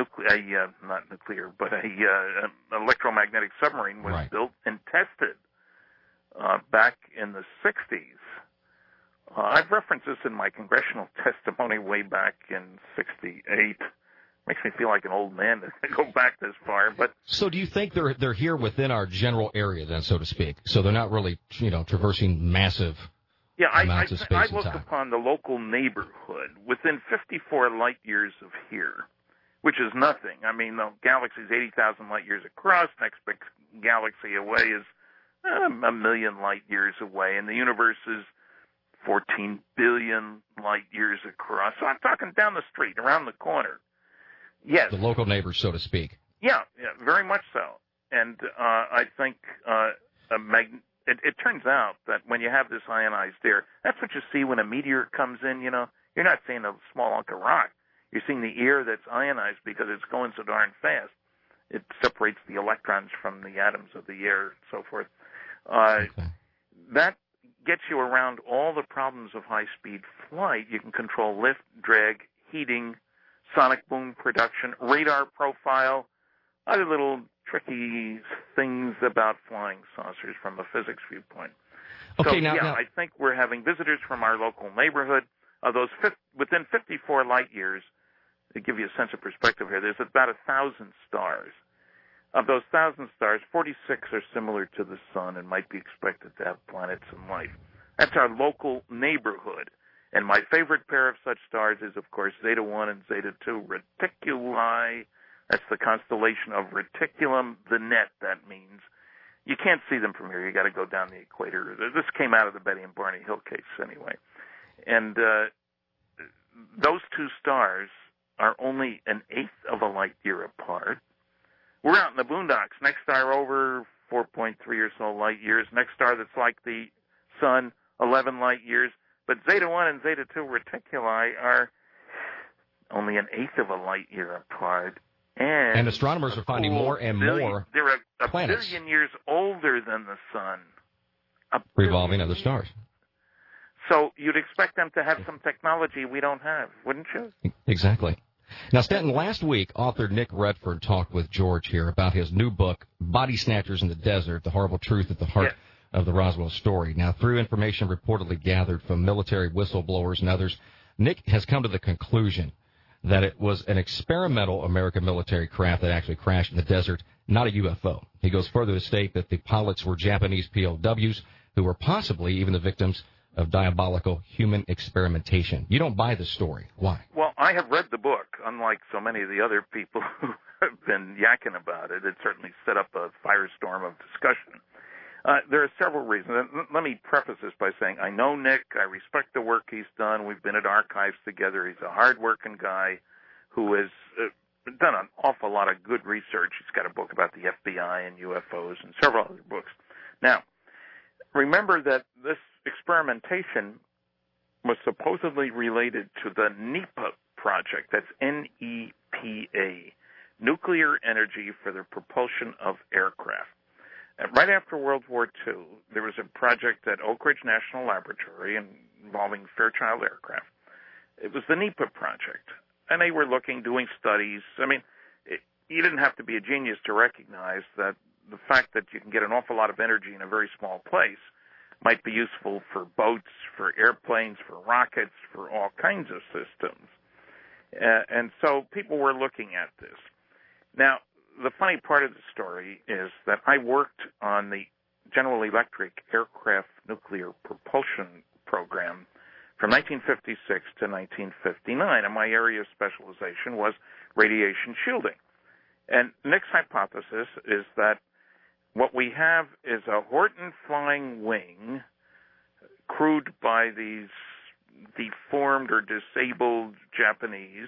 electromagnetic submarine was built and tested back in the 60s. I've referenced this in my congressional testimony way back in 68. Makes me feel like an old man to go back this far. But so, do you think they're here within our general area, then, so to speak? So they're not really, traversing massive amounts of space and time. I look upon the local neighborhood within 54 light years of here, which is nothing. I mean, the galaxy is 80,000 light years across. Next big galaxy away is a million light years away, and the universe is 14 billion light years across. So I'm talking down the street, around the corner. Yes. The local neighbors, so to speak. Yeah, very much so. And I think it turns out that when you have this ionized air, that's what you see when a meteor comes in, You're not seeing a small hunk of rock. You're seeing the air that's ionized because it's going so darn fast. It separates the electrons from the atoms of the air and so forth. Okay. That gets you around all the problems of high-speed flight. You can control lift, drag, heating, sonic boom production, radar profile, other little tricky things about flying saucers from a physics viewpoint. Okay, So, now, I think we're having visitors from our local neighborhood. Those within 54 light years, to give you a sense of perspective here, there's about 1,000 stars. Of those 1,000 stars, 46 are similar to the sun and might be expected to have planets and life. That's our local neighborhood. And my favorite pair of such stars is, of course, Zeta 1 and Zeta 2 Reticuli. That's the constellation of Reticulum, the net, that means. You can't see them from here. You got to go down the equator. This came out of the Betty and Barney Hill case anyway. And those two stars are only an eighth of a light year apart. We're out in the boondocks. Next star over 4.3 or so light years. Next star that's like the sun, 11 light years. But Zeta 1 and Zeta 2 Reticuli are only an eighth of a light year apart. And astronomers are finding more and more they're a planets billion years older than the sun. revolving other stars. So you'd expect them to have some technology we don't have, wouldn't you? Exactly. Now, Stanton, last week, author Nick Redfern talked with George here about his new book, Body Snatchers in the Desert, The Horrible Truth at the Heart of the Roswell Story. Now, through information reportedly gathered from military whistleblowers and others, Nick has come to the conclusion that it was an experimental American military craft that actually crashed in the desert, not a UFO. He goes further to state that the pilots were Japanese POWs who were possibly even the victims of diabolical human experimentation. You don't buy the story. Why? Well, I have read the book, unlike so many of the other people who have been yakking about it. It certainly set up a firestorm of discussion. There are several reasons. Let me preface this by saying I know Nick. I respect the work he's done. We've been at archives together. He's a hard-working guy who has done an awful lot of good research. He's got a book about the FBI and UFOs and several other books. Now, remember that this experimentation was supposedly related to the NEPA project. That's N-E-P-A, Nuclear Energy for the Propulsion of Aircraft. Right after World War II, there was a project at Oak Ridge National Laboratory involving Fairchild Aircraft. It was the NEPA project, and they were doing studies. I mean, you didn't have to be a genius to recognize that the fact that you can get an awful lot of energy in a very small place might be useful for boats, for airplanes, for rockets, for all kinds of systems. And so people were looking at this. Now, the funny part of the story is that I worked on the General Electric aircraft nuclear propulsion program from 1956 to 1959, and my area of specialization was radiation shielding. And Nick's hypothesis is that what we have is a Horton flying wing crewed by these deformed or disabled Japanese,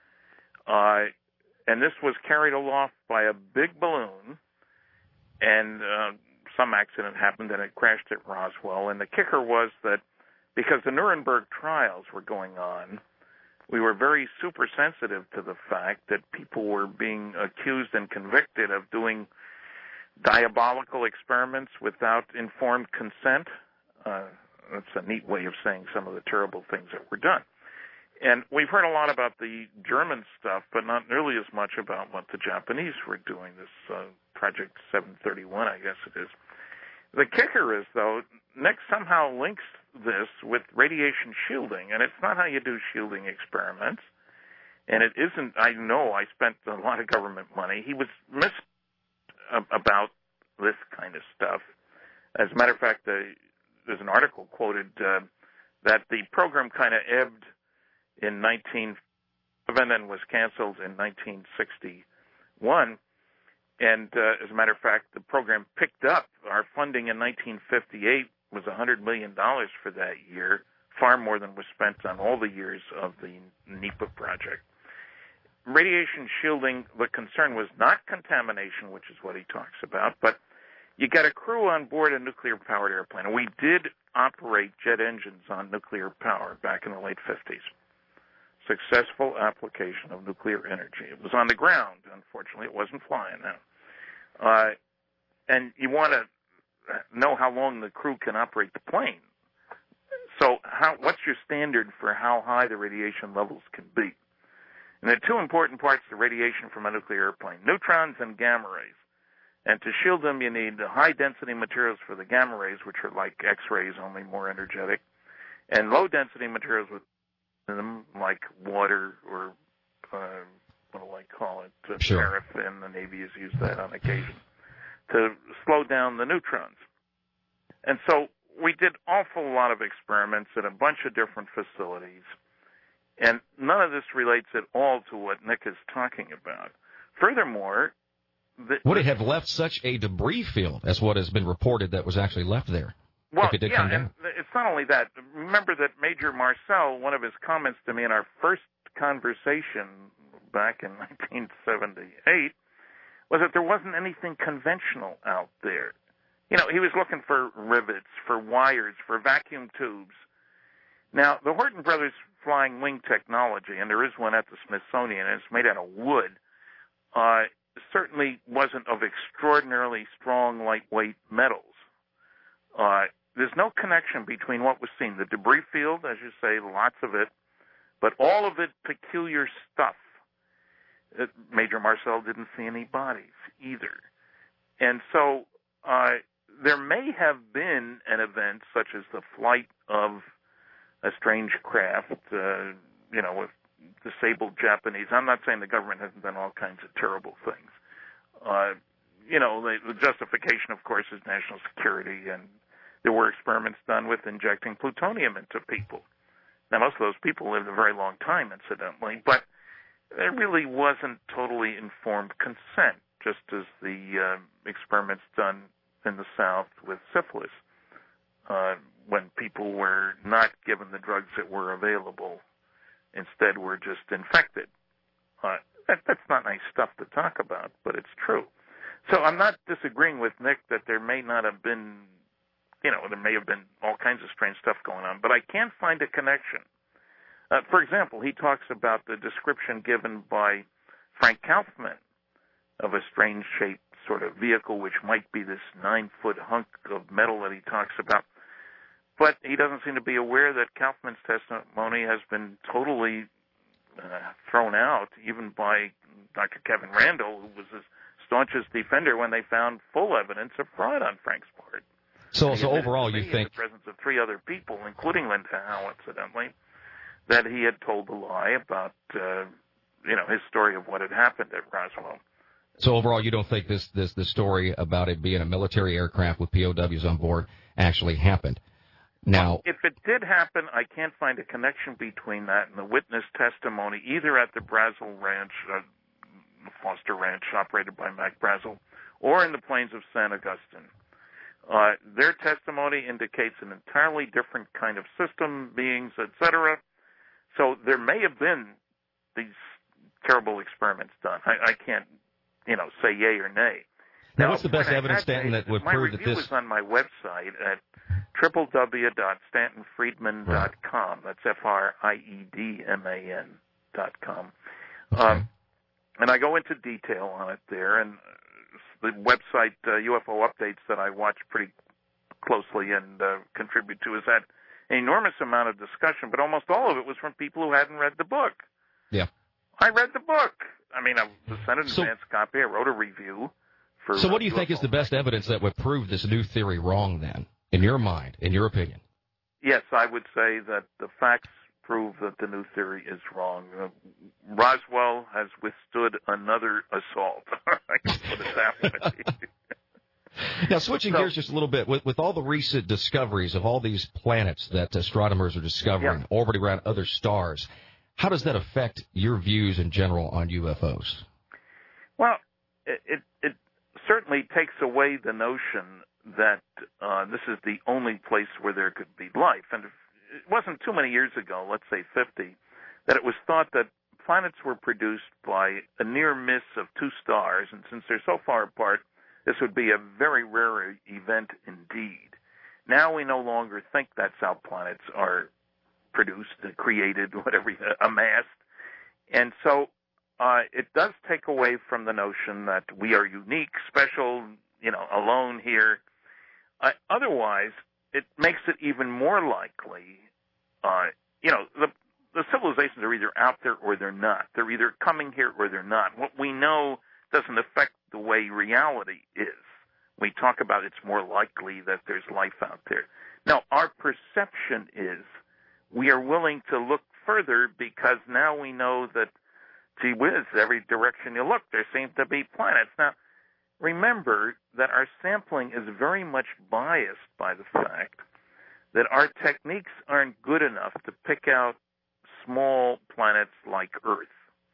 and this was carried aloft by a big balloon, and some accident happened and it crashed at Roswell. And the kicker was that because the Nuremberg trials were going on, we were very super sensitive to the fact that people were being accused and convicted of doing diabolical experiments without informed consent. That's a neat way of saying some of the terrible things that were done. And we've heard a lot about the German stuff, but not nearly as much about what the Japanese were doing, this Project 731, I guess it is. The kicker is, though, Nick somehow links this with radiation shielding, and it's not how you do shielding experiments. And it isn't, I know I spent a lot of government money. He was about this kind of stuff. As a matter of fact, there's an article quoted that the program kind of ebbed in 1957 and was canceled in 1961. And as a matter of fact, the program picked up. Our funding in 1958 was $100 million for that year, far more than was spent on all the years of the NEPA project. Radiation shielding, the concern was not contamination, which is what he talks about, but you got a crew on board a nuclear-powered airplane. And we did operate jet engines on nuclear power back in the late 50s. Successful application of nuclear energy. It was on the ground, unfortunately. It wasn't flying now. And you want to know how long the crew can operate the plane. So what's your standard for how high the radiation levels can be? And there are two important parts to radiation from a nuclear airplane, neutrons and gamma rays. And to shield them, you need high-density materials for the gamma rays, which are like X-rays, only more energetic, and low-density materials with them, like water or, what do I call it, paraffin. The Navy has used that on occasion, to slow down the neutrons. And so we did awful lot of experiments at a bunch of different facilities, and none of this relates at all to what Nick is talking about. Furthermore, would it have left such a debris field as what has been reported that was actually left there? Well, if it did come down? And it's not only that. Remember that Major Marcel, one of his comments to me in our first conversation back in 1978, was that there wasn't anything conventional out there. You know, he was looking for rivets, for wires, for vacuum tubes. Now, the Horton Brothers Flying Wing technology, and there is one at the Smithsonian, and it's made out of wood, certainly wasn't of extraordinarily strong, lightweight metals. There's no connection between what was seen, the debris field, as you say, lots of it, but all of it peculiar stuff. Major Marcel didn't see any bodies either. And so there may have been an event such as the flight of a strange craft, with disabled Japanese. I'm not saying the government hasn't done all kinds of terrible things. The justification, of course, is national security, and there were experiments done with injecting plutonium into people. Now, most of those people lived a very long time, incidentally, but there really wasn't totally informed consent, just as the experiments done in the South with syphilis, when people were not given the drugs that were available, instead were just infected. That's not nice stuff to talk about, but it's true. So I'm not disagreeing with Nick that there may not have been, there may have been all kinds of strange stuff going on, but I can't find a connection. For example, he talks about the description given by Frank Kaufman of a strange-shaped sort of vehicle, which might be this 9-foot hunk of metal that he talks about. But he doesn't seem to be aware that Kaufman's testimony has been totally thrown out, even by Dr. Kevin Randall, who was his staunchest defender when they found full evidence of fraud on Frank's part. So overall, you think, in the presence of three other people, including Linda Howe, incidentally, that he had told a lie about, his story of what had happened at Roswell. So overall, you don't think this story about it being a military aircraft with POWs on board actually happened? Now, if it did happen, I can't find a connection between that and the witness testimony, either at the Brazel Ranch, the Foster Ranch operated by Mac Brazel, or in the plains of San Augustine. Their testimony indicates an entirely different kind of system, beings, etc. So there may have been these terrible experiments done. I can't, say yay or nay. Now, what's the best evidence, Stanton, that would prove that this... My review is on my website at www.stantonfriedman.com. That's FRIEDMAN.com. Okay. And I go into detail on it there. And the website, UFO Updates, that I watch pretty closely and contribute to, has had an enormous amount of discussion, but almost all of it was from people who hadn't read the book. Yeah. I read the book. I sent an advance copy. I wrote a review. So what do you think is the best evidence that would prove this new theory wrong, then, in your mind, in your opinion? Yes, I would say that the facts prove that the new theory is wrong. Roswell has withstood another assault. I can put it that way. Now, switching gears just a little bit, with all the recent discoveries of all these planets that astronomers are discovering orbiting around other stars, how does that affect your views in general on UFOs? Well, it certainly takes away the notion that this is the only place where there could be life. And it wasn't too many years ago, let's say 50, that it was thought that planets were produced by a near miss of two stars, and since they're so far apart, this would be a very rare event indeed. Now we no longer think that's how planets are produced, created, whatever, amassed. And so it does take away from the notion that we are unique, special, alone here. Otherwise, it makes it even more likely, the civilizations are either out there or they're not. They're either coming here or they're not. What we know doesn't affect the way reality is. We talk about it's more likely that there's life out there. Now, our perception is we are willing to look further because now we know that, gee whiz, every direction you look, there seem to be planets. Now, remember that our sampling is very much biased by the fact that our techniques aren't good enough to pick out small planets like Earth.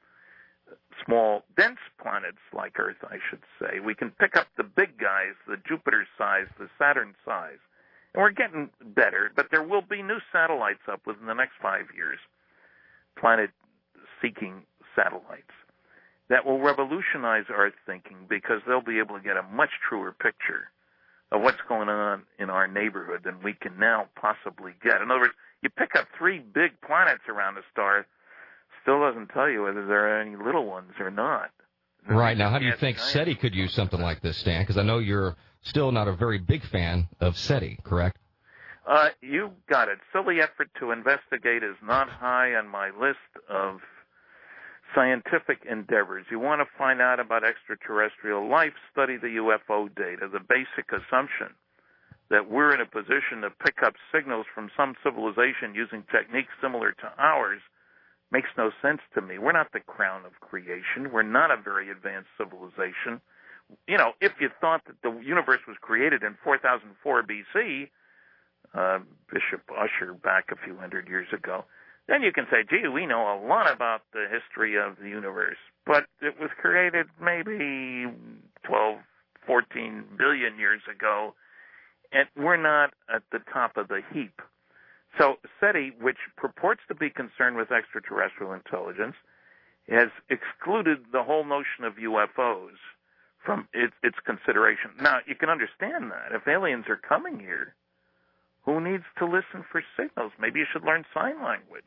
Small, dense planets like Earth, I should say. We can pick up the big guys, the Jupiter size, the Saturn size. And we're getting better, but there will be new satellites up within the next 5 years, planet-seeking satellites, that will revolutionize our thinking because they'll be able to get a much truer picture of what's going on in our neighborhood than we can now possibly get. In other words, you pick up 3 big planets around a star, still doesn't tell you whether there are any little ones or not. Right. Now, how do you think SETI could use something like this, Stan? Because I know you're still not a very big fan of SETI, correct? You got it. Silly effort to investigate is not high on my list of scientific endeavors. You want to find out about extraterrestrial life, study the UFO data. The basic assumption that we're in a position to pick up signals from some civilization using techniques similar to ours makes no sense to me. We're not the crown of creation. We're not a very advanced civilization. If you thought that the universe was created in 4004 BC, Bishop Ussher back a few hundred years ago, then you can say, gee, we know a lot about the history of the universe. But it was created maybe 12, 14 billion years ago, and we're not at the top of the heap. So SETI, which purports to be concerned with extraterrestrial intelligence, has excluded the whole notion of UFOs from its consideration. Now, you can understand that. If aliens are coming here, who needs to listen for signals? Maybe you should learn sign language.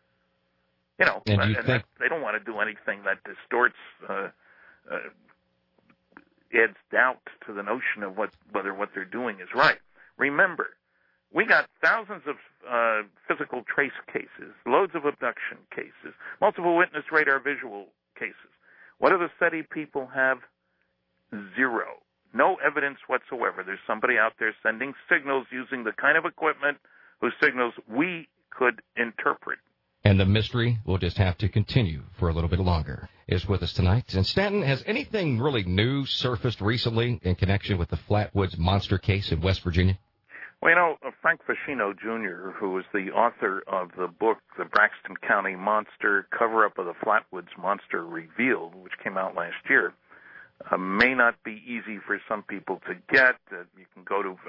They don't want to do anything that distorts, adds doubt to the notion of whether what they're doing is right. Remember, we got thousands of physical trace cases, loads of abduction cases, multiple witness radar visual cases. What do the SETI people have? Zero. No evidence whatsoever. There's somebody out there sending signals using the kind of equipment whose signals we could interpret. And the mystery will just have to continue for a little bit longer. Is with us tonight. And Stanton, has anything really new surfaced recently in connection with the Flatwoods monster case in West Virginia? Well, Frank Fascino, Jr., who is the author of the book, The Braxton County Monster, Cover-Up of the Flatwoods Monster Revealed, which came out last year, may not be easy for some people to get. You can go to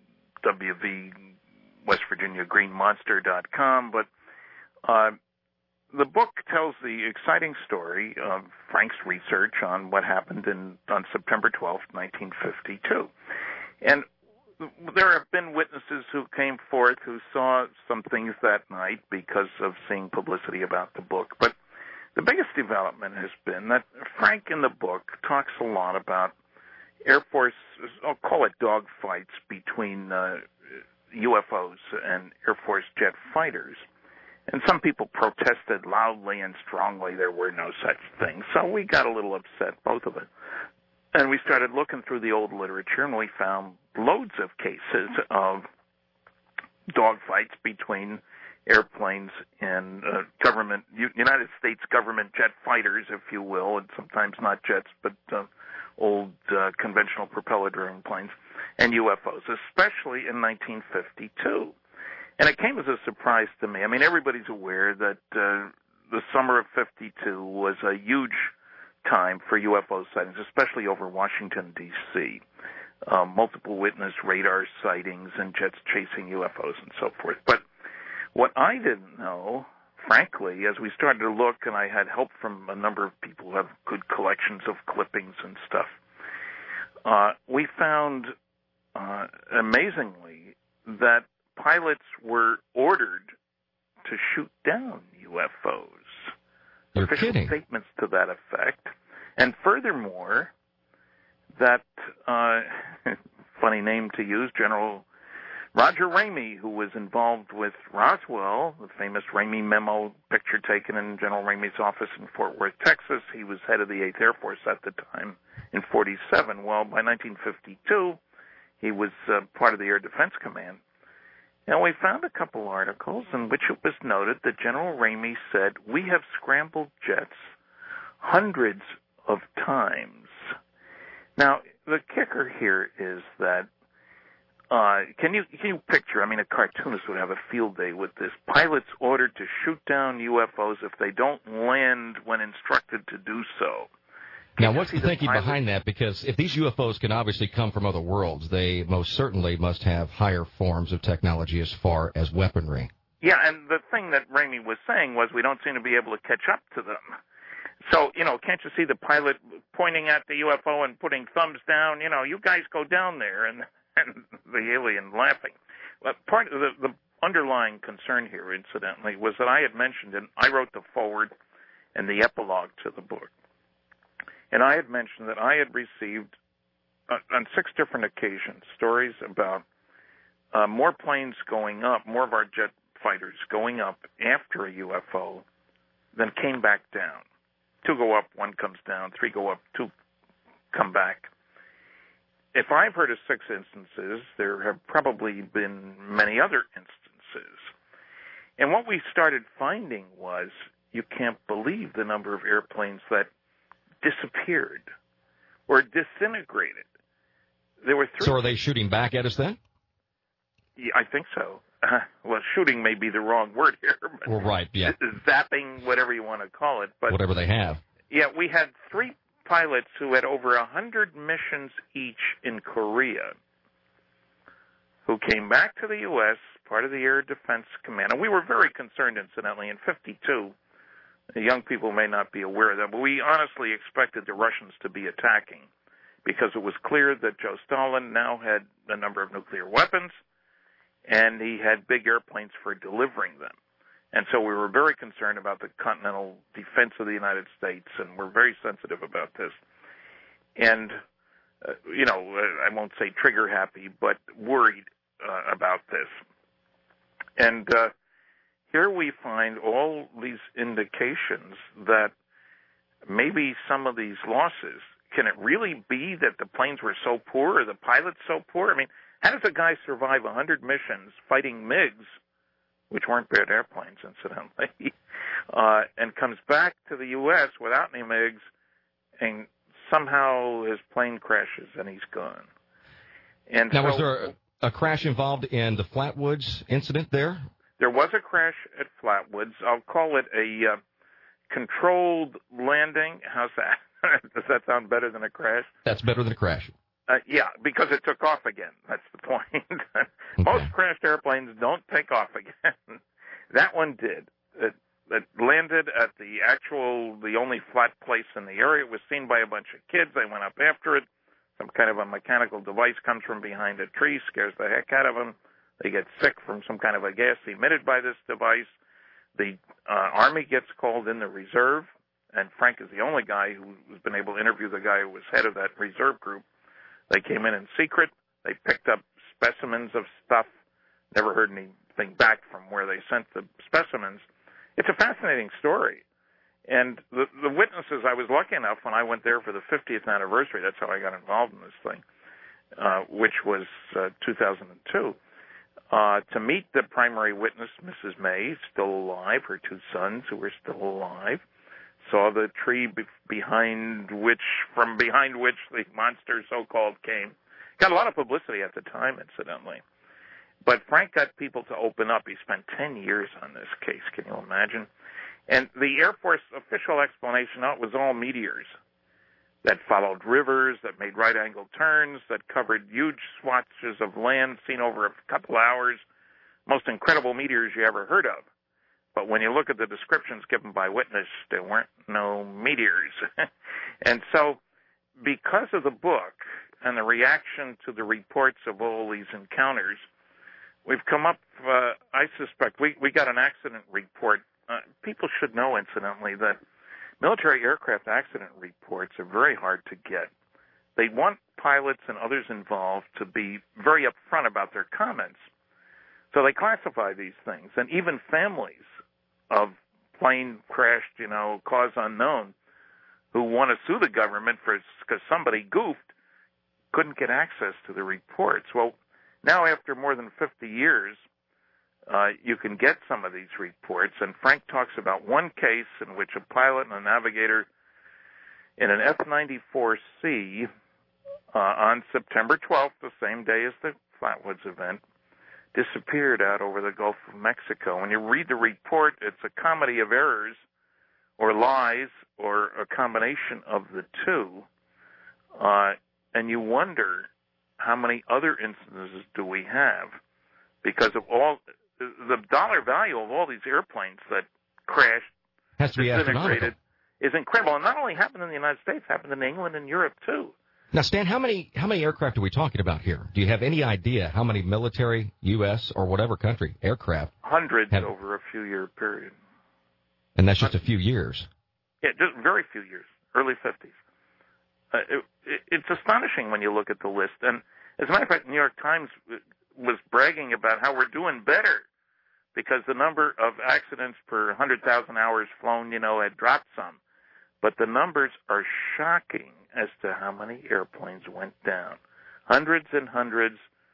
www.westvirginiagreenmonster.com, but the book tells the exciting story of Frank's research on what happened on September 12th, 1952. And there have been witnesses who came forth who saw some things that night because of seeing publicity about the book. But the biggest development has been that Frank in the book talks a lot about Air Force, I'll call it dogfights between UFOs and Air Force jet fighters. And some people protested loudly and strongly there were no such things. So we got a little upset, both of us. And we started looking through the old literature, and we found loads of cases of dogfights between airplanes and United States government jet fighters, if you will, and sometimes not jets, but old conventional propeller-driven planes, and UFOs, especially in 1952. And it came as a surprise to me. I mean, everybody's aware that the summer of 52 was a huge time for UFO sightings, especially over Washington, D.C. Multiple witness radar sightings and jets chasing UFOs and so forth. But what I didn't know, frankly, as we started to look, and I had help from a number of people who have good collections of clippings and stuff, we found, amazingly, that pilots were ordered to shoot down UFOs. You're Official kidding. Statements to that effect. And furthermore, that funny name to use, General Roger Ramey, who was involved with Roswell, the famous Ramey memo picture taken in General Ramey's office in Fort Worth, Texas. He was head of the 8th Air Force at the time in 47. Well, by 1952, he was part of the Air Defense Command. And we found a couple articles in which it was noted that General Ramey said, "We have scrambled jets hundreds of times." Now, the kicker here is that can you picture, I mean, a cartoonist would have a field day with this. Pilots ordered to shoot down UFOs if they don't land when instructed to do so. Now, what's the thinking behind that? Because if these UFOs can obviously come from other worlds, they most certainly must have higher forms of technology as far as weaponry. Yeah, and the thing that Ramey was saying was we don't seem to be able to catch up to them. So, can't you see the pilot pointing at the UFO and putting thumbs down? You guys go down there, and the alien laughing. But part of the underlying concern here, incidentally, was that I had mentioned, and I wrote the foreword and the epilogue to the book, and I had mentioned that I had received, on 6 different occasions, stories about more planes going up, more of our jet fighters going up after a UFO than came back down. 2 go up, 1 comes down, 3 go up, 2 come back. If I've heard of 6 instances, there have probably been many other instances. And what we started finding was you can't believe the number of airplanes that disappeared or disintegrated. There were 3. So are they shooting back at us then? Yeah, I think so. Well, shooting may be the wrong word here. But well, right, yeah. Zapping, whatever you want to call it. But whatever they have. Yeah, we had 3 pilots who had over 100 missions each in Korea who came back to the U.S., part of the Air Defense Command. And we were very concerned, incidentally, in 52. Young people may not be aware of that, but we honestly expected the Russians to be attacking because it was clear that Joe Stalin now had a number of nuclear weapons, and he had big airplanes for delivering them. And so we were very concerned about the continental defense of the United States, and we're very sensitive about this. And, I won't say trigger happy, but worried about this. And here we find all these indications that maybe some of these losses, can it really be that the planes were so poor or the pilots so poor? I mean, how does a guy survive 100 missions fighting MiGs, which weren't bad airplanes, incidentally, and comes back to the U.S. without any MiGs, and somehow his plane crashes and he's gone? And now, was there a crash involved in the Flatwoods incident there? There was a crash at Flatwoods. I'll call it a controlled landing. How's that? Does that sound better than a crash? That's better than a crash. Yeah, because it took off again. That's the point. Okay. Most crashed airplanes don't take off again. That one did. It landed at the only flat place in the area. It was seen by a bunch of kids. They went up after it. Some kind of a mechanical device comes from behind a tree, scares the heck out of them. They get sick from some kind of a gas emitted by this device. The Army gets called in the reserve, and Frank is the only guy who's been able to interview the guy who was head of that reserve group. They came in secret. They picked up specimens of stuff. Never heard anything back from where they sent the specimens. It's a fascinating story. And the witnesses, I was lucky enough when I went there for the 50th anniversary, that's how I got involved in this thing, which was 2002, to meet the primary witness, Mrs. May, still alive, her 2 sons who were still alive, saw the tree behind which the monster so-called came. Got a lot of publicity at the time, incidentally. But Frank got people to open up. He spent 10 years on this case, can you imagine? And the Air Force official explanation, it was all meteors that followed rivers, that made right-angle turns, that covered huge swatches of land seen over a couple hours. Most incredible meteors you ever heard of. But when you look at the descriptions given by witness, there weren't no meteors. And so because of the book and the reaction to the reports of all these encounters, we've come up, I suspect, we got an accident report. People should know, incidentally, that military aircraft accident reports are very hard to get. They want pilots and others involved to be very upfront about their comments. So they classify these things, and even families of plane crashed, cause unknown, who want to sue the government because somebody goofed, couldn't get access to the reports. Well, now after more than 50 years, you can get some of these reports, and Frank talks about one case in which a pilot and a navigator in an F-94C on September 12th, the same day as the Flatwoods event, disappeared out over the Gulf of Mexico. When you read the report, it's a comedy of errors or lies or a combination of the two, and you wonder how many other instances do we have, because of all the dollar value of all these airplanes that crashed, has to be disintegrated, is incredible. And not only happened in the United States, happened in England and Europe too. Now, Stan, how many aircraft are we talking about here? Do you have any idea how many military, U.S. or whatever country aircraft? Hundreds over a few-year period. And that's just a few years? Yeah, just very few years, early 50s. It's astonishing when you look at the list. And as a matter of fact, the New York Times was bragging about how we're doing better because the number of accidents per 100,000 hours flown, had dropped some. But the numbers are shocking as to how many airplanes went down. Hundreds and hundreds.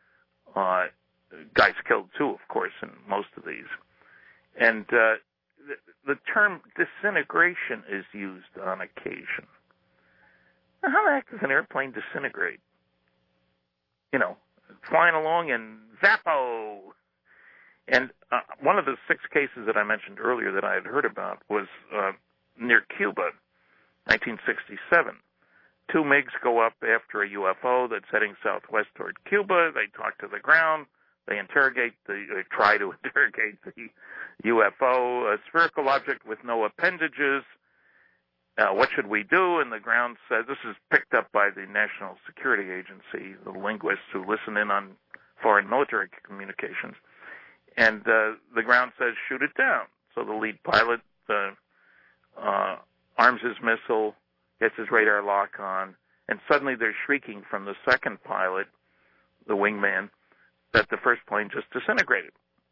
Guys killed too, of course, in most of these. And the term disintegration is used on occasion. Now, how the heck does an airplane disintegrate? Flying along and zappo. And one of the 6 cases that I mentioned earlier that I had heard about was near Cuba, 1967. 2 MiGs go up after a UFO that's heading southwest toward Cuba. They talk to the ground. They try to interrogate the UFO, a spherical object with no appendages. What should we do? And the ground says, this is picked up by the National Security Agency, the linguists who listen in on foreign military communications. And the ground says, shoot it down. So the lead pilot arms his missile, gets his radar lock on, and suddenly they're shrieking from the second pilot, the wingman, that the first plane just disintegrated.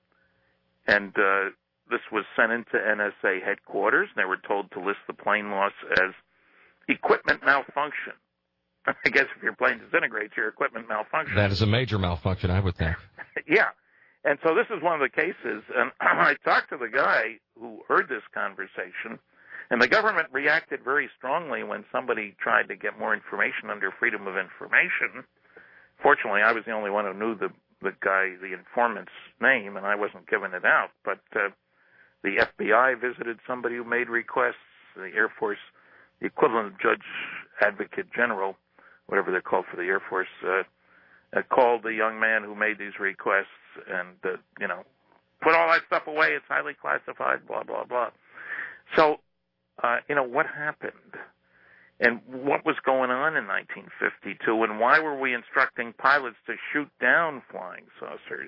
And this was sent into NSA headquarters, and they were told to list the plane loss as equipment malfunction. I guess if your plane disintegrates, your equipment malfunction. That is a major malfunction, I would think. Yeah. And so this is one of the cases, and I talked to the guy who heard this conversation, and the government reacted very strongly when somebody tried to get more information under Freedom of Information. Fortunately, I was the only one who knew the informant's name, and I wasn't giving it out. But the FBI visited somebody who made requests. The Air Force, the equivalent of Judge Advocate General, whatever they're called for the Air Force, called the young man who made these requests and, put all that stuff away. It's highly classified, blah, blah, blah. So, what happened? And what was going on in 1952? And why were we instructing pilots to shoot down flying saucers?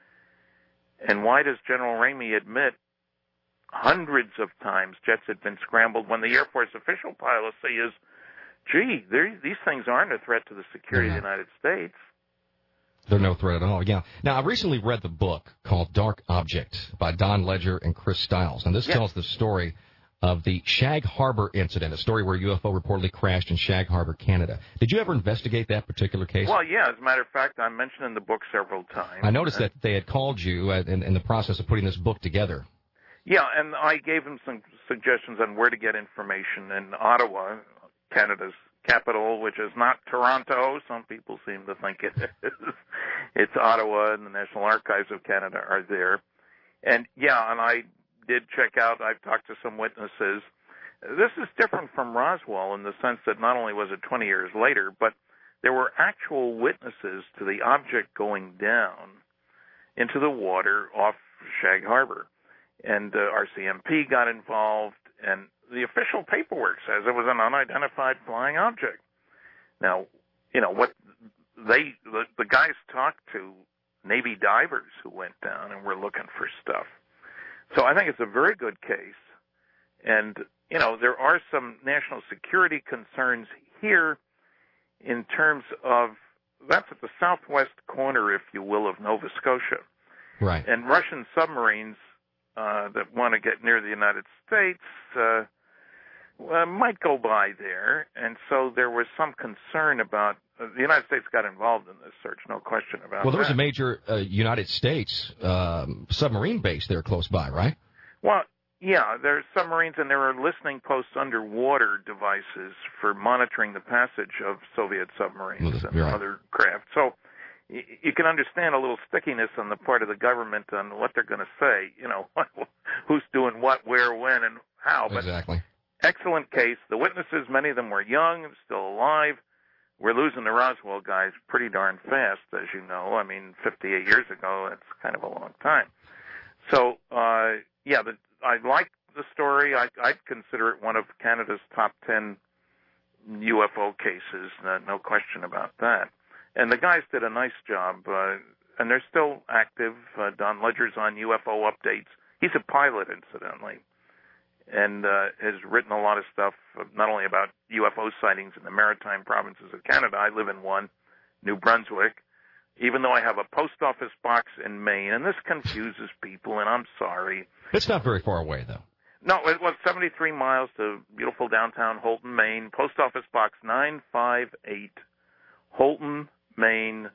And why does General Ramey admit hundreds of times jets had been scrambled when the Air Force official policy is, gee, these things aren't a threat to the security of the United States? They're no threat at all, yeah. Now, I recently read the book called Dark Object by Don Ledger and Chris Stiles, and this tells the story of the Shag Harbor incident, a story where a UFO reportedly crashed in Shag Harbor, Canada. Did you ever investigate that particular case? Well, yeah. As a matter of fact, I mentioned in the book several times. I noticed that they had called you in the process of putting this book together. Yeah, and I gave them some suggestions on where to get information in Ottawa, Canada's capital, which is not Toronto. Some people seem to think it is. It's Ottawa, and the National Archives of Canada are there. And, yeah, and I did check out, I've talked to some witnesses. This is different from Roswell in the sense that not only was it 20 years later, but there were actual witnesses to the object going down into the water off Shag Harbor. And RCMP got involved, and the official paperwork says it was an unidentified flying object. Now, what the guys talked to Navy divers who went down and were looking for stuff. So I think it's a very good case. And, there are some national security concerns here in terms of, that's at the southwest corner, if you will, of Nova Scotia. Right. And Russian submarines that want to get near the United States might go by there. And so there was some concern about, the United States got involved in this search, no question about that. Well, there was a major United States submarine base there close by, right? Well, yeah, there's submarines, and there are listening posts underwater devices for monitoring the passage of Soviet submarines and other craft. So you can understand a little stickiness on the part of the government on what they're going to say, you know, who's doing what, where, when, and how. But exactly. Excellent case. The witnesses, many of them were young and still alive. We're losing the Roswell guys pretty darn fast, as you know. I mean, 58 years ago, that's kind of a long time. So, yeah, I like the story. I'd consider it one of Canada's top 10 UFO cases, no question about that. And the guys did a nice job, and they're still active. Don Ledger's on UFO updates. He's a pilot, incidentally, and has written a lot of stuff, not only about UFO sightings in the maritime provinces of Canada. I live in one, New Brunswick, even though I have a post office box in Maine, and this confuses people, and I'm sorry. It's not very far away, though. No, it was 73 miles to beautiful downtown Holton, Maine. Post office box 958, Holton, Maine,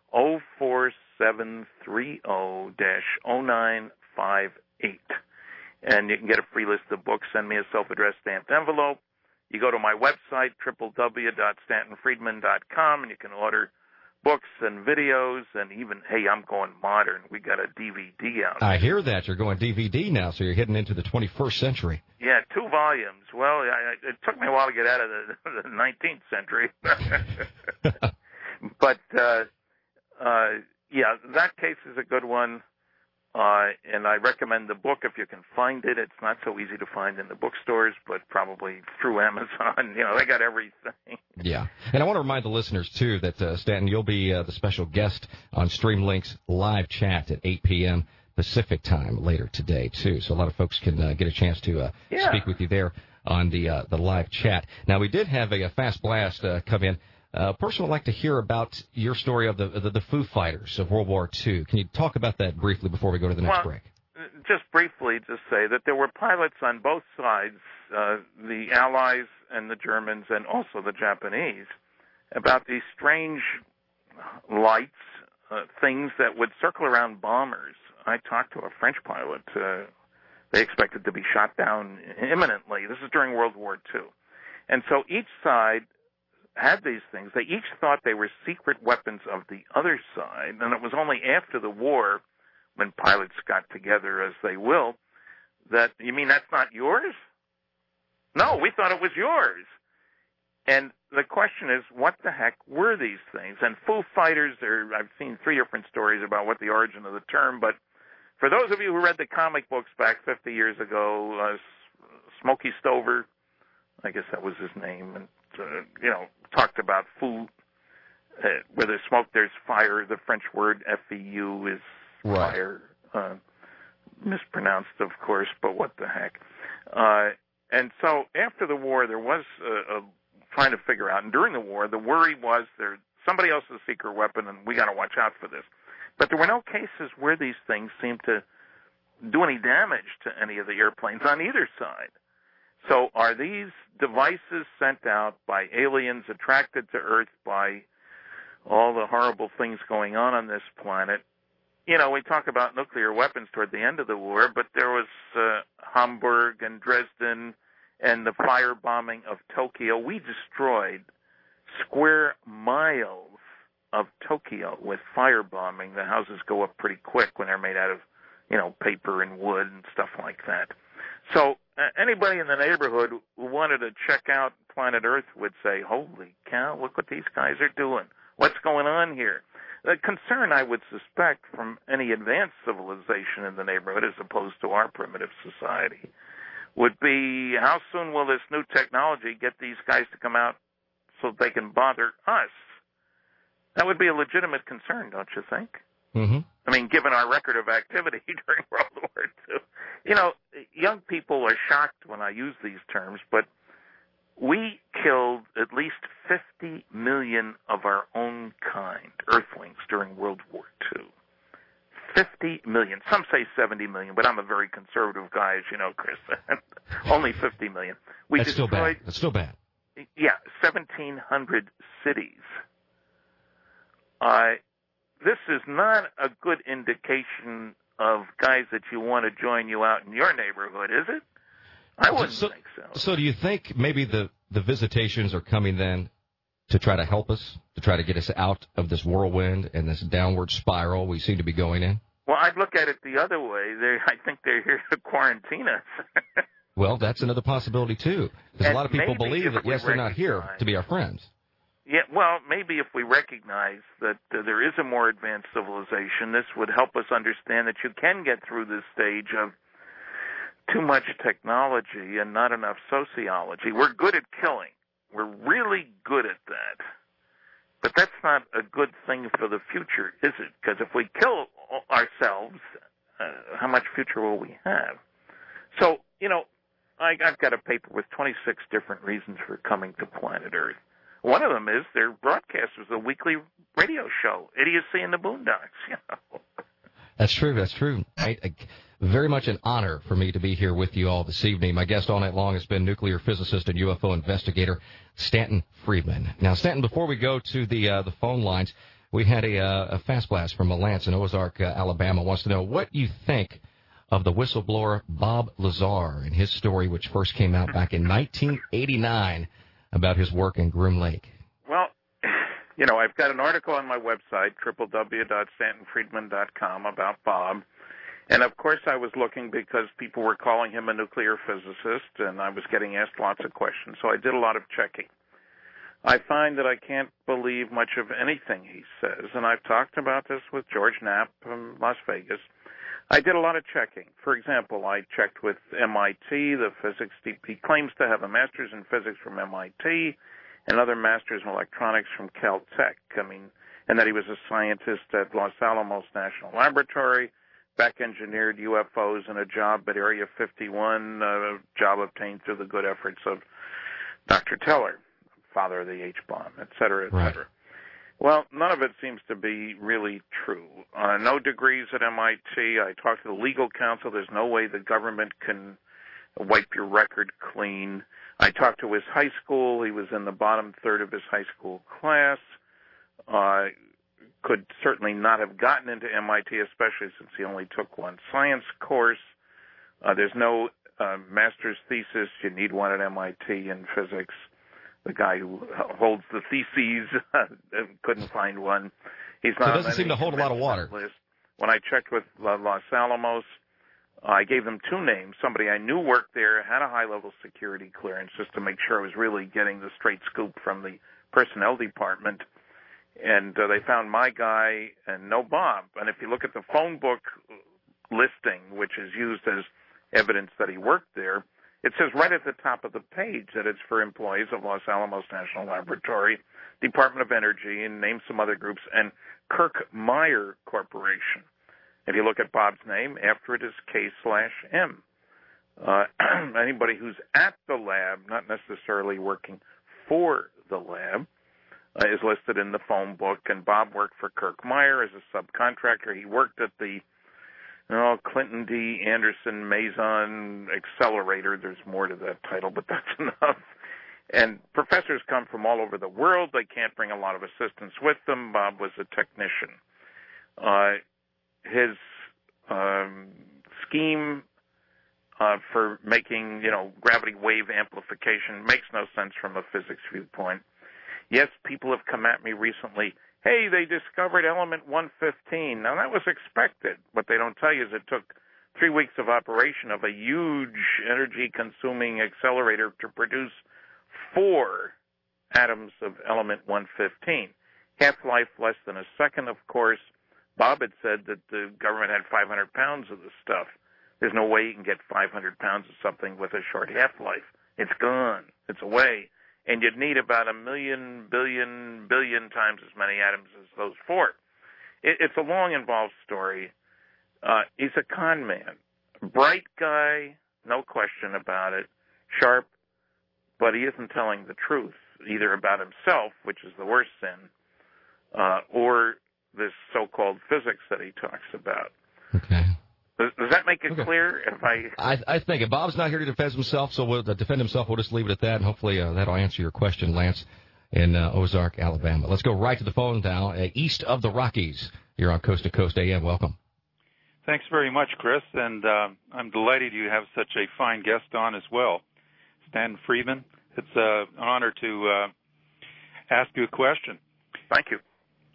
04730-0958. And you can get a free list of books. Send me a self-addressed stamped envelope. You go to my website, www.stantonfriedman.com, and you can order books and videos, and even, hey, I'm going modern. We got a DVD out. I hear that. You're going DVD now, so you're heading into the 21st century. Yeah, 2 volumes. Well, it took me a while to get out of the 19th century. But, yeah, that case is a good one. And I recommend the book if you can find it. It's not so easy to find in the bookstores, but probably through Amazon. You know, they got everything. Yeah. And I want to remind the listeners, too, that, Stanton, you'll be the special guest on Streamlink's live chat at 8 p.m. Pacific time later today, too. So a lot of folks can get a chance to speak with you there on the live chat. Now, we did have a fast blast come in. A person would like to hear about your story of the Foo Fighters of World War II. Can you talk about that briefly before we go to the next break? Just briefly, just say that there were pilots on both sides, the Allies and the Germans and also the Japanese, about these strange lights, things that would circle around bombers. I talked to a French pilot. They expected to be shot down imminently. This is during World War II. And so each side had these things. They each thought they were secret weapons of the other side, and it was only after the war, when pilots got together, as they will, that, you mean that's not yours? No, we thought it was yours. And the question is, what the heck were these things? And Foo Fighters, I've seen 3 different stories about what the origin of the term, but for those of you who read the comic books back 50 years ago, Smokey Stover, I guess that was his name, and you know, talked about Foo, where there's smoke, there's fire. The French word F-E-U is fire. Mispronounced, of course, but what the heck. And so after the war, there was trying to figure out, and during the war, the worry was there's somebody else's secret weapon, and we got to watch out for this. But there were no cases where these things seemed to do any damage to any of the airplanes on either side. So are these devices sent out by aliens attracted to Earth by all the horrible things going on this planet? You know, we talk about nuclear weapons toward the end of the war, but there was Hamburg and Dresden and the firebombing of Tokyo. We destroyed square miles of Tokyo with firebombing. The houses go up pretty quick when they're made out of, you know, paper and wood and stuff like that. So anybody in the neighborhood who wanted to check out planet Earth would say, holy cow, look what these guys are doing. What's going on here? The concern, I would suspect, from any advanced civilization in the neighborhood as opposed to our primitive society would be, how soon will this new technology get these guys to come out so they can bother us? That would be a legitimate concern, don't you think? Mm-hmm. I mean, given our record of activity during World War II. You know, young people are shocked when I use these terms, but we killed at least 50 million of our own kind, Earthlings, during World War II. 50 million. Some say 70 million, but I'm a very conservative guy, as you know, Chris. Only 50 million. That's still bad. That's still bad. Yeah, 1,700 cities. This is not a good indication of guys that you want to join you out in your neighborhood, is it? I wouldn't think so. So do you think maybe the visitations are coming then to try to help us, to try to get us out of this whirlwind and this downward spiral we seem to be going in? Well, I'd look at it the other way. I think they're here to quarantine us. Well, that's another possibility, too. Because a lot of people believe that, yes, they're not here to be our friends. Yeah, well, maybe if we recognize that there is a more advanced civilization, this would help us understand that you can get through this stage of too much technology and not enough sociology. We're good at killing. We're really good at that. But that's not a good thing for the future, is it? Because if we kill ourselves, how much future will we have? So, I've got a paper with 26 different reasons for coming to planet Earth. One of them is their broadcasters, a weekly radio show, Idiocy in the Boondocks. That's true. That's true. Very much an honor for me to be here with you all this evening. My guest all night long has been nuclear physicist and UFO investigator Stanton Friedman. Now, Stanton, before we go to the phone lines, we had a fast blast from Lance in Ozark, Alabama. Wants to know what you think of the whistleblower Bob Lazar and his story, which first came out back in 1989 about his work in Groom Lake. Well, I've got an article on my website, www.stantonfriedman.com, about Bob. And, of course, I was looking because people were calling him a nuclear physicist, and I was getting asked lots of questions, so I did a lot of checking. I find that I can't believe much of anything he says, and I've talked about this with George Knapp from Las Vegas. I did a lot of checking. For example, I checked with MIT, the physics. He claims to have a master's in physics from MIT and other masters in electronics from Caltech. And that he was a scientist at Los Alamos National Laboratory, back-engineered UFOs in a job at Area 51, a job obtained through the good efforts of Dr. Teller, father of the H-bomb, et cetera, et cetera. Right. Well, none of it seems to be really true. No degrees at MIT. I talked to the legal counsel. There's no way the government can wipe your record clean. I talked to his high school. He was in the bottom third of his high school class. Could certainly not have gotten into MIT, especially since he only took one science course. There's no master's thesis. You need one at MIT in physics. The guy who holds the theses couldn't find one. He's not. It doesn't seem to hold a lot of water. List. When I checked with Los Alamos, I gave them two names. Somebody I knew worked there, had a high-level security clearance, just to make sure I was really getting the straight scoop from the personnel department. And they found my guy and no Bob. And if you look at the phone book listing, which is used as evidence that he worked there, it says right at the top of the page that it's for employees of Los Alamos National Laboratory, Department of Energy, and name some other groups, and Kirk-Meyer Corporation. If you look at Bob's name, after it is K/M. Anybody who's at the lab, not necessarily working for the lab, is listed in the phone book, and Bob worked for Kirk-Meyer as a subcontractor. He worked at the Clinton D. Anderson Mason Accelerator. There's more to that title, but that's enough. And professors come from all over the world. They can't bring a lot of assistants with them. Bob was a technician. His scheme for making, gravity wave amplification makes no sense from a physics viewpoint. Yes, people have come at me recently. Hey, they discovered element 115. Now, that was expected. What they don't tell you is it took 3 weeks of operation of a huge energy-consuming accelerator to produce 4 atoms of element 115. Half-life less than a second, of course. Bob had said that the government had 500 pounds of this stuff. There's no way you can get 500 pounds of something with a short half-life. It's gone. It's away. And you'd need about 1 million, billion times as many atoms as those 4. It's a long, involved story. He's a con man. Bright guy, no question about it. Sharp, but he isn't telling the truth, either about himself, which is the worst sin, or this so-called physics that he talks about. Okay. Does that make it clear? I think it. Bob's not here to defend himself, so we'll defend himself. We'll just leave it at that, and hopefully that'll answer your question, Lance, in Ozark, Alabama. Let's go right to the phone now, east of the Rockies. You're on Coast to Coast AM. Welcome. Thanks very much, Chris, and I'm delighted you have such a fine guest on as well, Stan Friedman. It's an honor to ask you a question. Thank you.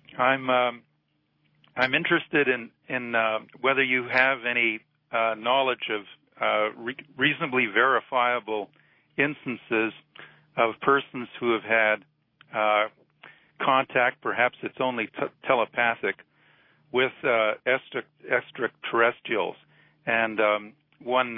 I'm interested in whether you have any knowledge of reasonably verifiable instances of persons who have had contact, perhaps it's only telepathic, with extraterrestrials. And one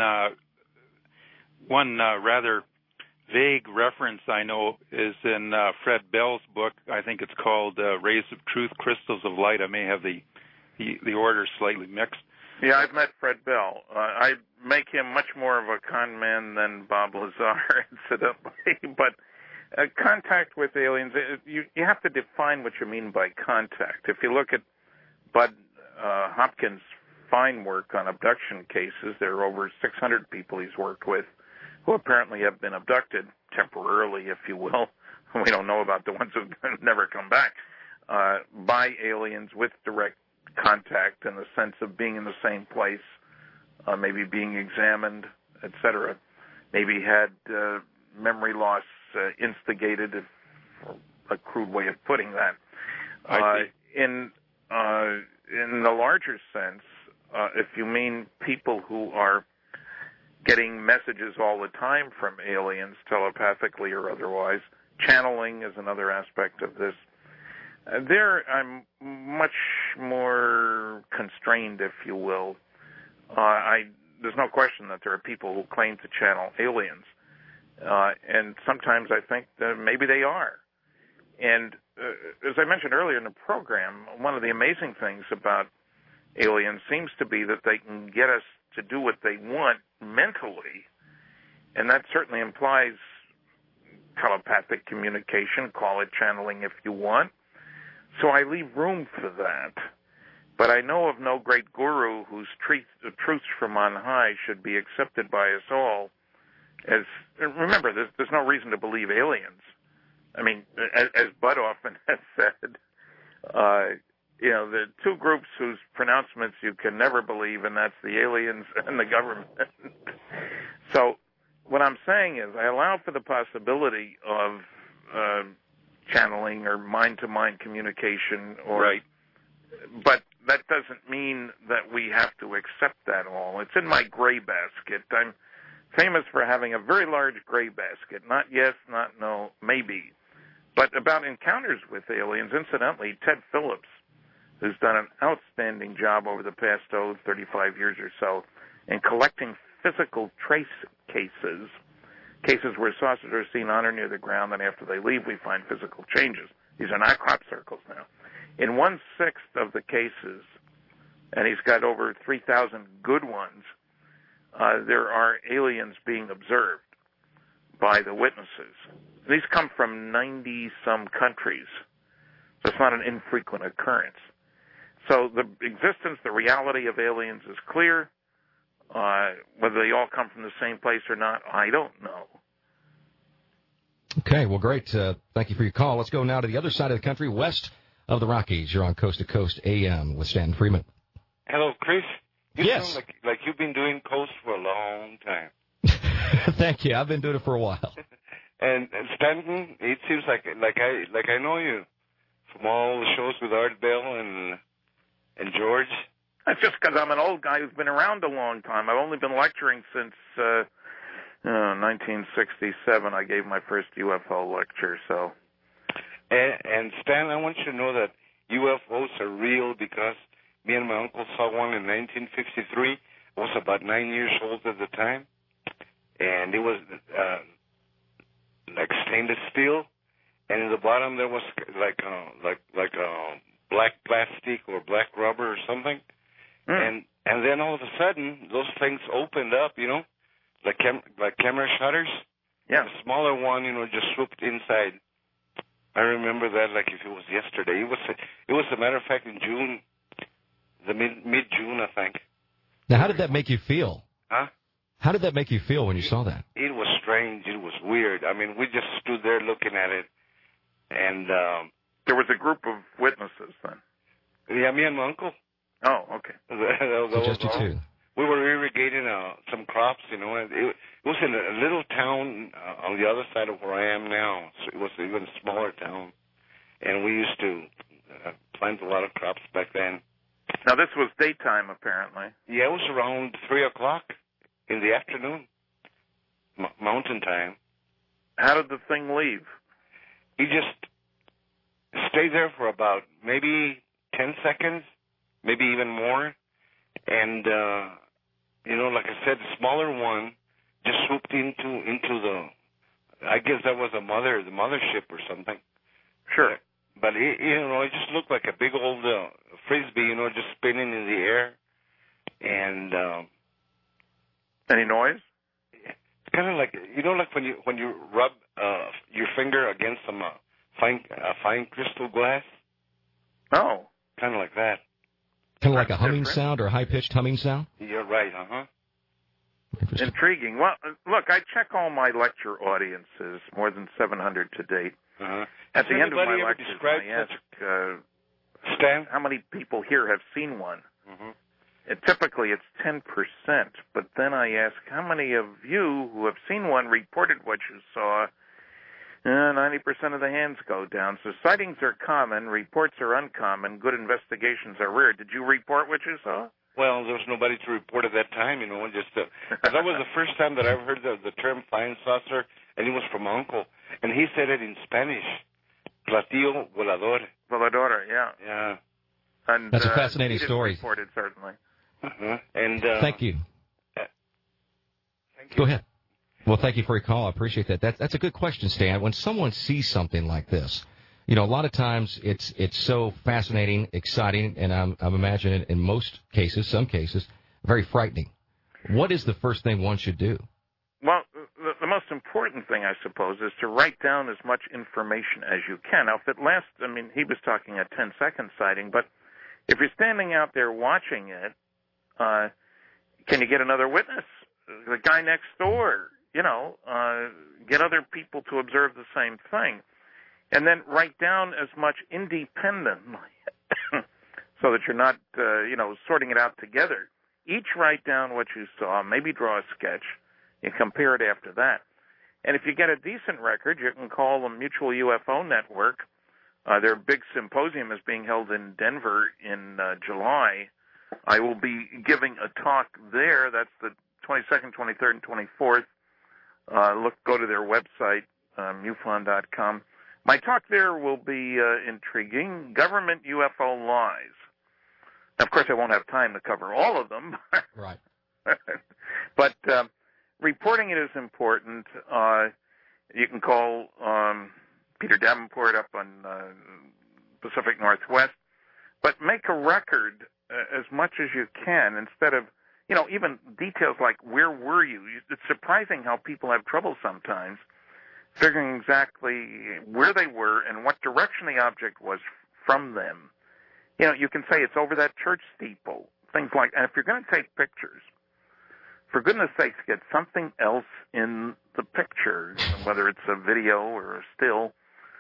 rather vague reference I know is in Fred Bell's book. I think it's called Rays of Truth, Crystals of Light. I may have the order slightly mixed. Yeah, I've met Fred Bell. I make him much more of a con man than Bob Lazar, incidentally. But contact with aliens, you have to define what you mean by contact. If you look at Bud Hopkins' fine work on abduction cases, there are over 600 people he's worked with who apparently have been abducted temporarily, if you will. We don't know about the ones who've never come back, by aliens with direct contact in the sense of being in the same place, maybe being examined, etc. Maybe had memory loss instigated, a crude way of putting that. In the larger sense, if you mean people who are getting messages all the time from aliens, telepathically or otherwise, channeling is another aspect of this. There, I'm much more constrained, if you will. There's no question that there are people who claim to channel aliens, and sometimes I think that maybe they are. And as I mentioned earlier in the program, one of the amazing things about aliens seems to be that they can get us to do what they want mentally, and that certainly implies telepathic communication, call it channeling if you want. So I leave room for that. But I know of no great guru whose truths from on high should be accepted by us all. As remember, there's no reason to believe aliens. I mean, as Bud often has said, the two groups whose pronouncements you can never believe, and that's the aliens and the government. So what I'm saying is I allow for the possibility of channeling or mind-to-mind communication, right. But that doesn't mean that we have to accept that all. It's in my gray basket. I'm famous for having a very large gray basket. Not yes, not no, maybe. But about encounters with aliens, incidentally, Ted Phillips, who's done an outstanding job over the past 35 years or so in collecting physical trace cases where saucers are seen on or near the ground, and after they leave, we find physical changes. These are not crop circles now. In 1/6 of the cases, and he's got over 3,000 good ones, there are aliens being observed by the witnesses. These come from 90-some countries, so it's not an infrequent occurrence. So the existence, the reality of aliens is clear. Whether they all come from the same place or not, I don't know. Okay, well, great. Thank you for your call. Let's go now to the other side of the country, west of the Rockies. You're on Coast to Coast AM with Stan Freeman. Hello, Chris. You yes. sound like you've been doing Coast for a long time. Thank you. I've been doing it for a while. And Stanton, it seems like I know you from all the shows with Art Bell and George. That's just because I'm an old guy who's been around a long time. I've only been lecturing since 1967. I gave my first UFO lecture. So. And Stan, I want you to know that UFOs are real because me and my uncle saw one in 1953. I was about 9 years old at the time, and it was like stainless steel, and in the bottom there was like black plastic or black rubber or something. And then all of a sudden those things opened up, like camera shutters. Yeah. The smaller one, just swooped inside. I remember that like if it was yesterday. It was a matter of fact in June, the mid-June, I think. Now, how did that make you feel? Huh? How did that make you feel when you saw that? It was strange. It was weird. I mean, we just stood there looking at it, and there was a group of witnesses then. Yeah, me and my uncle. Oh, okay. So just you two. We were irrigating some crops, and it was in a little town on the other side of where I am now. So it was an even smaller town, and we used to plant a lot of crops back then. Now, this was daytime, apparently. Yeah, it was around 3 o'clock in the afternoon, mountain time. How did the thing leave? He just stayed there for about maybe 10 seconds, maybe even more. And, like I said, the smaller one just swooped into the, I guess that was the mothership or something. Sure. But, it just looked like a big old Frisbee, just spinning in the air. And any noise? It's kind of like, like when you rub your finger against some fine crystal glass. Oh. Kind of like that. Kind of like a humming sound or a high-pitched humming sound? You're right, uh-huh. Intriguing. Well, look, I check all my lecture audiences, more than 700 to date. Uh-huh. At the end of my lectures, I ask, Stan? how many people here have seen one? Mm-hmm. Typically, it's 10%, but then I ask, how many of you who have seen one reported what you saw? 90% of the hands go down. So sightings are common, reports are uncommon, good investigations are rare. Did you report what you saw? Well, there was nobody to report at that time, because that was the first time that I ever heard the term flying saucer, and it was from my uncle. And he said it in Spanish, platillo volador. Volador, yeah. Yeah. And, that's a fascinating story. Reported, certainly. Uh-huh. And thank you. Thank you. Go ahead. Well, thank you for your call. I appreciate that. That's a good question, Stan. When someone sees something like this, a lot of times it's so fascinating, exciting, and I'm imagining in some cases, very frightening. What is the first thing one should do? Well, the most important thing, I suppose, is to write down as much information as you can. Now, if it lasts, he was talking a 10-second sighting, but if you're standing out there watching it, can you get another witness? The guy next door, get other people to observe the same thing. And then write down as much independently so that you're not, sorting it out together. Each write down what you saw, maybe draw a sketch, and compare it after that. And if you get a decent record, you can call the Mutual UFO Network. Their big symposium is being held in Denver in July. I will be giving a talk there. That's the 22nd, 23rd, and 24th. Go to their website, MUFON.com. My talk there will be intriguing. Government UFO lies. Of course, I won't have time to cover all of them. Right. But reporting it is important. You can call Peter Davenport up on Pacific Northwest. But make a record as much as you can instead of, even details like where were you. It's surprising how people have trouble sometimes figuring exactly where they were and what direction the object was from them. You can say it's over that church steeple, things like, and if you're going to take pictures, for goodness sakes, get something else in the picture, whether it's a video or a still,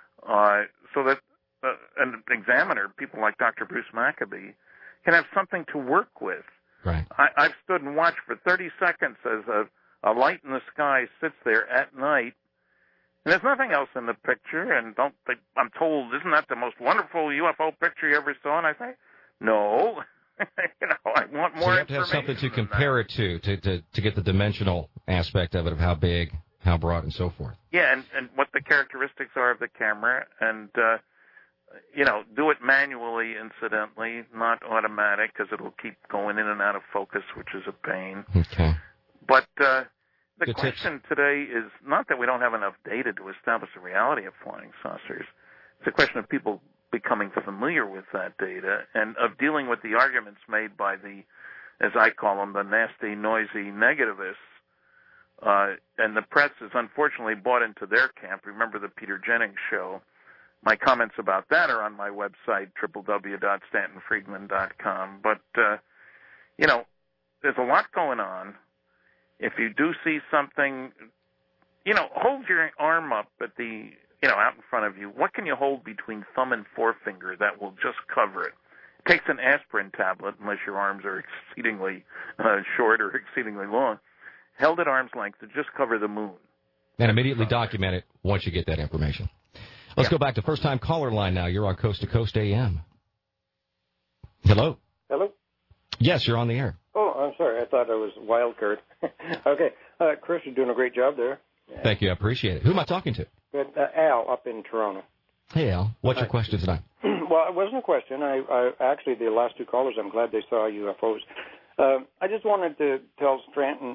so that an examiner, people like Dr. Bruce Maccabee, can have something to work with. Right. I've stood and watched for 30 seconds as a light in the sky sits there at night, and there's nothing else in the picture, and I'm told, isn't that the most wonderful UFO picture you ever saw? And I say, no. I want more. So you have to have something to compare it to get the dimensional aspect of it, of how big, how broad, and so forth. Yeah, and what the characteristics are of the camera, and do it manually, incidentally, not automatic, because it'll keep going in and out of focus, which is a pain. Okay. But the Good question tips. today is not that we don't have enough data to establish the reality of flying saucers. It's a question of people becoming familiar with that data and of dealing with the arguments made by the, as I call them, the nasty, noisy negativists and the press has unfortunately bought into their camp. Remember the Peter Jennings show? My comments about that are on my website, www.stantonfriedman.com. But, there's a lot going on. If you do see something, hold your arm up at the, out in front of you. What can you hold between thumb and forefinger that will just cover it? It takes an aspirin tablet, unless your arms are exceedingly short or exceedingly long, held at arm's length to just cover the moon. And immediately document it once you get that information. Let's go back to first-time caller line now. You're on Coast to Coast AM. Hello? Hello? Yes, you're on the air. Oh, I'm sorry. I thought I was wild card. Okay. Chris, you're doing a great job there. Thank you. I appreciate it. Who am I talking to? Good. Al up in Toronto. Hey, Al. What's your question tonight? Well, it wasn't a question. I actually, the last two callers, I'm glad they saw UFOs. I just wanted to tell Stanton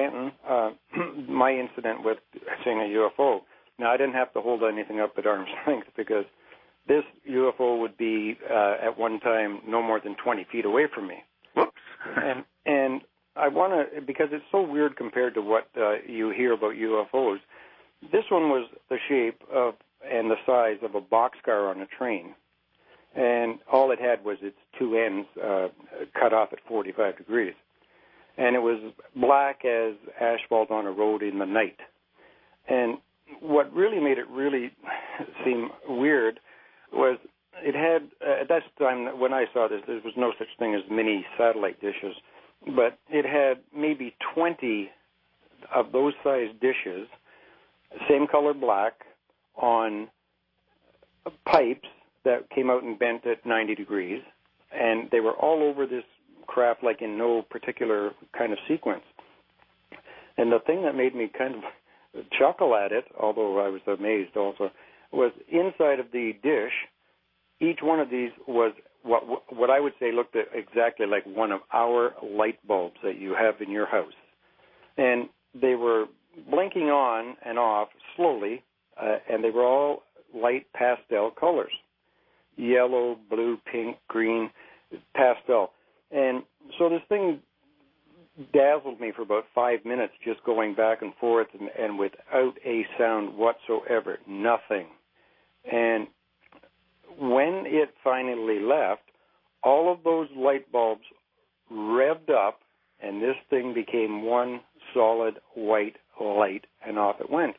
my incident with seeing a UFO. Now, I didn't have to hold anything up at arm's length because this UFO would be, at one time, no more than 20 feet away from me. Whoops. and I want to, because it's so weird compared to what you hear about UFOs, this one was the shape of and the size of a boxcar on a train. And all it had was its two ends cut off at 45 degrees. And it was black as asphalt on a road in the night. And what really made it really seem weird was it had, at that time when I saw this, there was no such thing as mini satellite dishes, but it had maybe 20 of those size dishes, same color black, on pipes that came out and bent at 90 degrees, and they were all over this craft like in no particular kind of sequence. And the thing that made me kind of chuckle at it, although I was amazed also, was inside of the dish, each one of these was what I would say looked exactly like one of our light bulbs that you have in your house. And they were blinking on and off slowly, and they were all light pastel colors. Yellow, blue, pink, green, pastel. And so this thing dazzled me for about 5 minutes, just going back and forth and without a sound whatsoever, nothing. And when it finally left, all of those light bulbs revved up, and this thing became one solid white light, and off it went.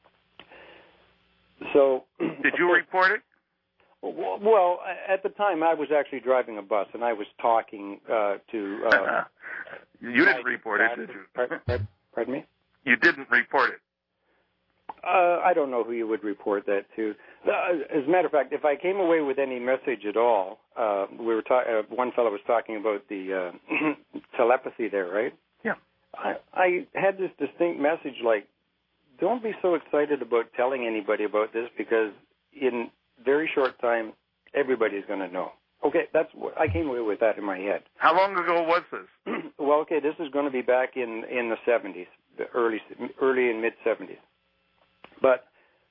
So, did you report it? Well, at the time, I was actually driving a bus, and I was talking to... you didn't report it, did you? Pardon me? You didn't report it. I don't know who you would report that to. As a matter of fact, if I came away with any message at all, we were one fellow was talking about the telepathy there, right? Yeah. I had this distinct message like, don't be so excited about telling anybody about this because in very short time, everybody's going to know. Okay, that's what I came away with that in my head. How long ago was this? Well, okay, this is going to be back in the 70s, the early and mid 70s. But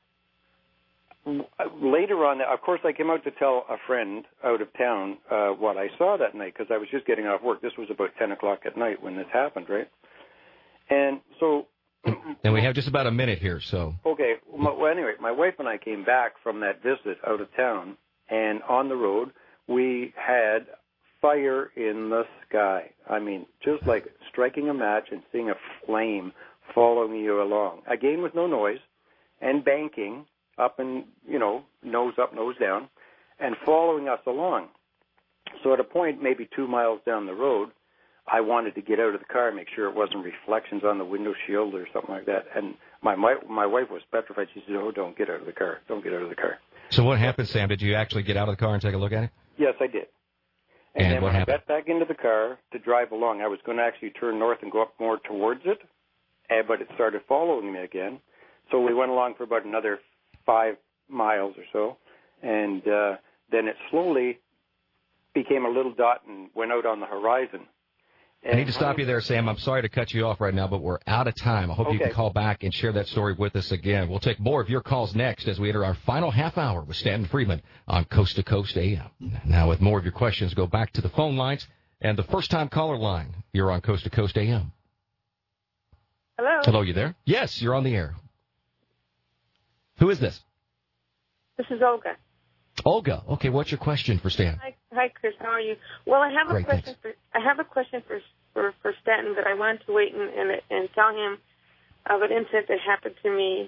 later on, of course, I came out to tell a friend out of town what I saw that night because I was just getting off work. This was about 10 o'clock at night when this happened, right? And so... And we have just about a minute here, so... Okay. Well, anyway, my wife and I came back from that visit out of town, and on the road, we had fire in the sky. I mean, just like striking a match and seeing a flame following you along. Again, with no noise, and banking up and, nose up, nose down, and following us along. So at a point, maybe 2 miles down the road, I wanted to get out of the car and make sure it wasn't reflections on the window shield or something like that. And my wife was petrified. She said, "Oh, don't get out of the car. Don't get out of the car." So what happened, Sam? Did you actually get out of the car and take a look at it? Yes, I did. And then what when happened? I got back into the car to drive along, I was going to actually turn north and go up more towards it, but it started following me again. So we went along for about another 5 miles or so, and then it slowly became a little dot and went out on the horizon. I need to stop you there, Sam. I'm sorry to cut you off right now, but we're out of time. I hope you can call back and share that story with us again. We'll take more of your calls next as we enter our final half hour with Stanton Friedman on Coast to Coast AM. Now, with more of your questions, go back to the phone lines and the first-time caller line. You're on Coast to Coast AM. Hello? Hello, you there? Yes, you're on the air. Who is this? This is Olga. Olga. Okay, what's your question for Stan? Hi, Chris. How are you? Well, I have Great, a question for Stanton that I wanted to wait and tell him of an incident that happened to me.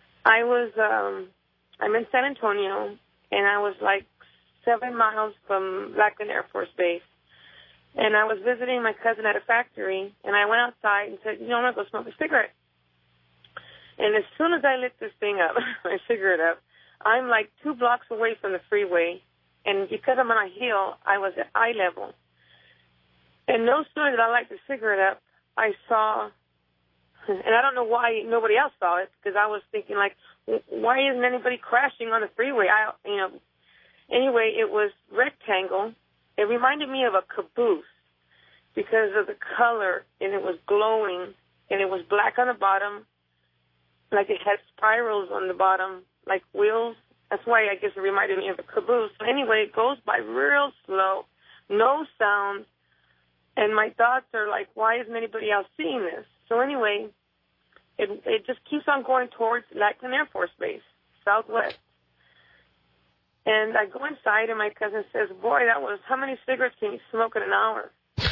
I'm in San Antonio, and I was like 7 miles from Lackland Air Force Base. And I was visiting my cousin at a factory, and I went outside and said, I'm going to go smoke a cigarette. And as soon as I lit this thing up, my cigarette up, I'm like 2 blocks away from the freeway. And because I'm on a hill, I was at eye level. And no sooner did I light the cigarette up, I saw, and I don't know why nobody else saw it, because I was thinking, like, why isn't anybody crashing on the freeway? Anyway, it was rectangle. It reminded me of a caboose because of the color, and it was glowing, and it was black on the bottom, like it had spirals on the bottom, like wheels. That's why I guess it reminded me of a caboose. So anyway, it goes by real slow, no sound, and my thoughts are like, why isn't anybody else seeing this? So anyway, it just keeps on going towards Lackland Air Force Base, southwest. And I go inside, and my cousin says, boy, how many cigarettes can you smoke in an hour?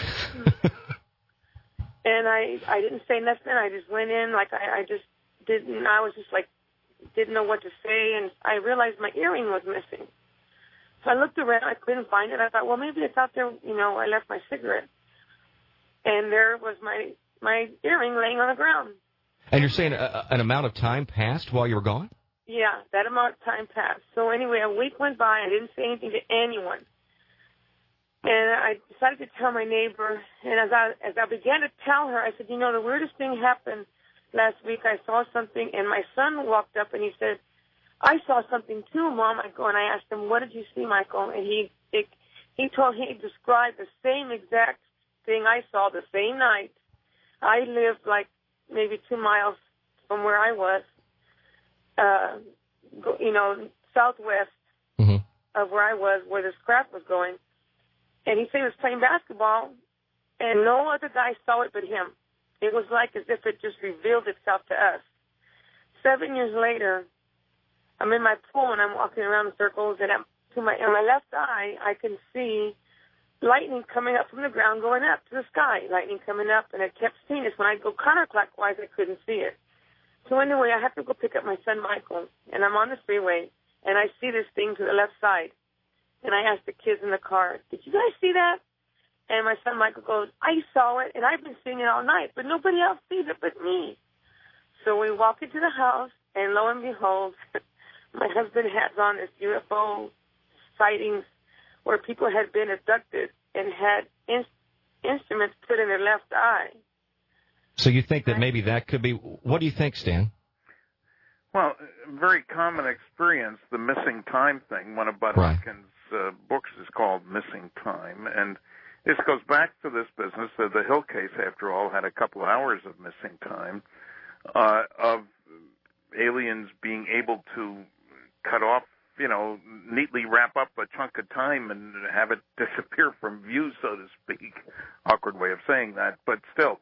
And I didn't say nothing. I just went in, like I was just like, didn't know what to say, and I realized my earring was missing. So I looked around, I couldn't find it. I thought, well, maybe it's out there, I left my cigarette. And there was my earring laying on the ground. And you're saying an amount of time passed while you were gone? Yeah, that amount of time passed. So anyway, a week went by. I didn't say anything to anyone. And I decided to tell my neighbor. And as I began to tell her, I said, the weirdest thing happened last week. I saw something, and my son walked up, and he said, I saw something too, Mom. And I asked him, what did you see, Michael? And he described the same exact thing I saw the same night. I lived like maybe 2 miles from where I was. Southwest of where I was, where this craft was going. And he said he was playing basketball, and no other guy saw it but him. It was like as if it just revealed itself to us. 7 years later, I'm in my pool, and I'm walking around in circles, and in my left eye, I can see lightning coming up from the ground, going up to the sky, lightning coming up, and I kept seeing this. When I go counterclockwise, I couldn't see it. So anyway, I have to go pick up my son Michael, and I'm on the freeway, and I see this thing to the left side. And I asked the kids in the car, did you guys see that? And my son Michael goes, I saw it, and I've been seeing it all night, but nobody else sees it but me. So we walk into the house, and lo and behold, my husband has on this UFO sightings where people had been abducted and had instruments put in their left eye. So you think that maybe that could be... What do you think, Stan? Well, very common experience, the missing time thing. One of Bud Hopkins' books is called Missing Time, and this goes back to this business. The Hill case, after all, had a couple of hours of missing time, of aliens being able to cut off, neatly wrap up a chunk of time and have it disappear from view, so to speak. Awkward way of saying that, but still.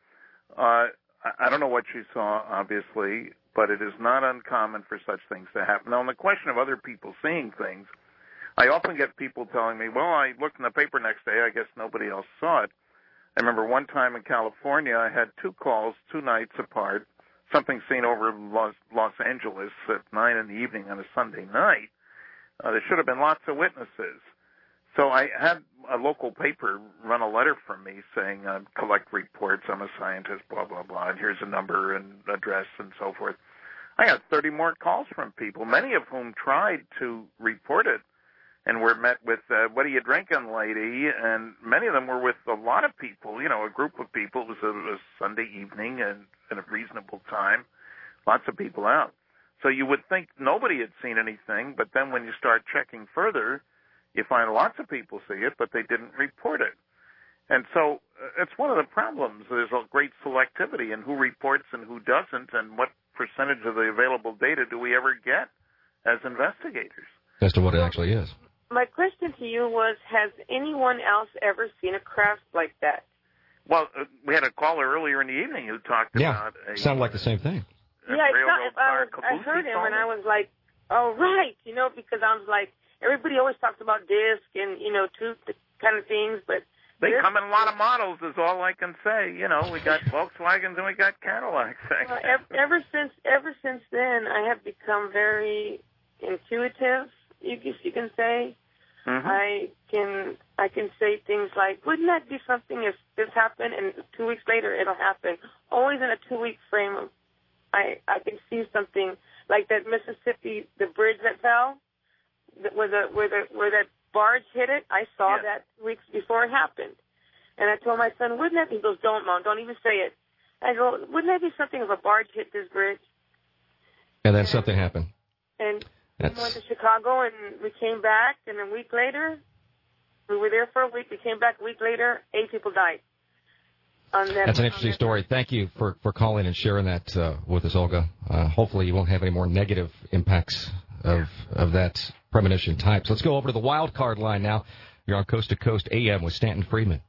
I don't know what she saw, obviously, but it is not uncommon for such things to happen. Now, on the question of other people seeing things, I often get people telling me, well, I looked in the paper next day, I guess nobody else saw it. I remember one time in California, I had 2 calls 2 nights apart, something seen over Los Angeles at 9 in the evening on a Sunday night. There should have been lots of witnesses. So I had a local paper run a letter from me saying, collect reports, I'm a scientist, blah, blah, blah, and here's a number and address and so forth. I got 30 more calls from people, many of whom tried to report it and were met with, what are you drinking, lady? And many of them were with a lot of people, a group of people. It was a Sunday evening and at a reasonable time, lots of people out. So you would think nobody had seen anything, but then when you start checking further, you find lots of people see it, but they didn't report it. And so it's one of the problems. There's a great selectivity in who reports and who doesn't, and what percentage of the available data do we ever get as investigators. As to what it actually is. My question to you was, has anyone else ever seen a craft like that? Well, we had a caller earlier in the evening who talked about sounded like the same thing. I heard him, and I was like, oh, right, because I was like, everybody always talks about disc and, tooth kind of things, but they come in a lot of models is all I can say. We got Volkswagens and we got Cadillacs. Well, ever since then, I have become very intuitive, you can say. Mm-hmm. I can say things like, wouldn't that be something if this happened, and 2 weeks later it'll happen. Always in a 2-week frame. I can see something like that Mississippi, the bridge that fell, where that barge hit it. I saw that weeks before it happened, and I told my son, "Wouldn't that be?" He goes, "Don't, Mom, don't even say it." I go, "Wouldn't that be something if a barge hit this bridge?" And then something happened. And we went to Chicago, and we came back, and a week later, we were there for a week. We came back a week later, 8 people died. That's an interesting story. Thank you for calling and sharing that with us, Olga. Hopefully you won't have any more negative impacts of that premonition type. So let's go over to the wild card line now. You're on Coast to Coast AM with Stanton Friedman.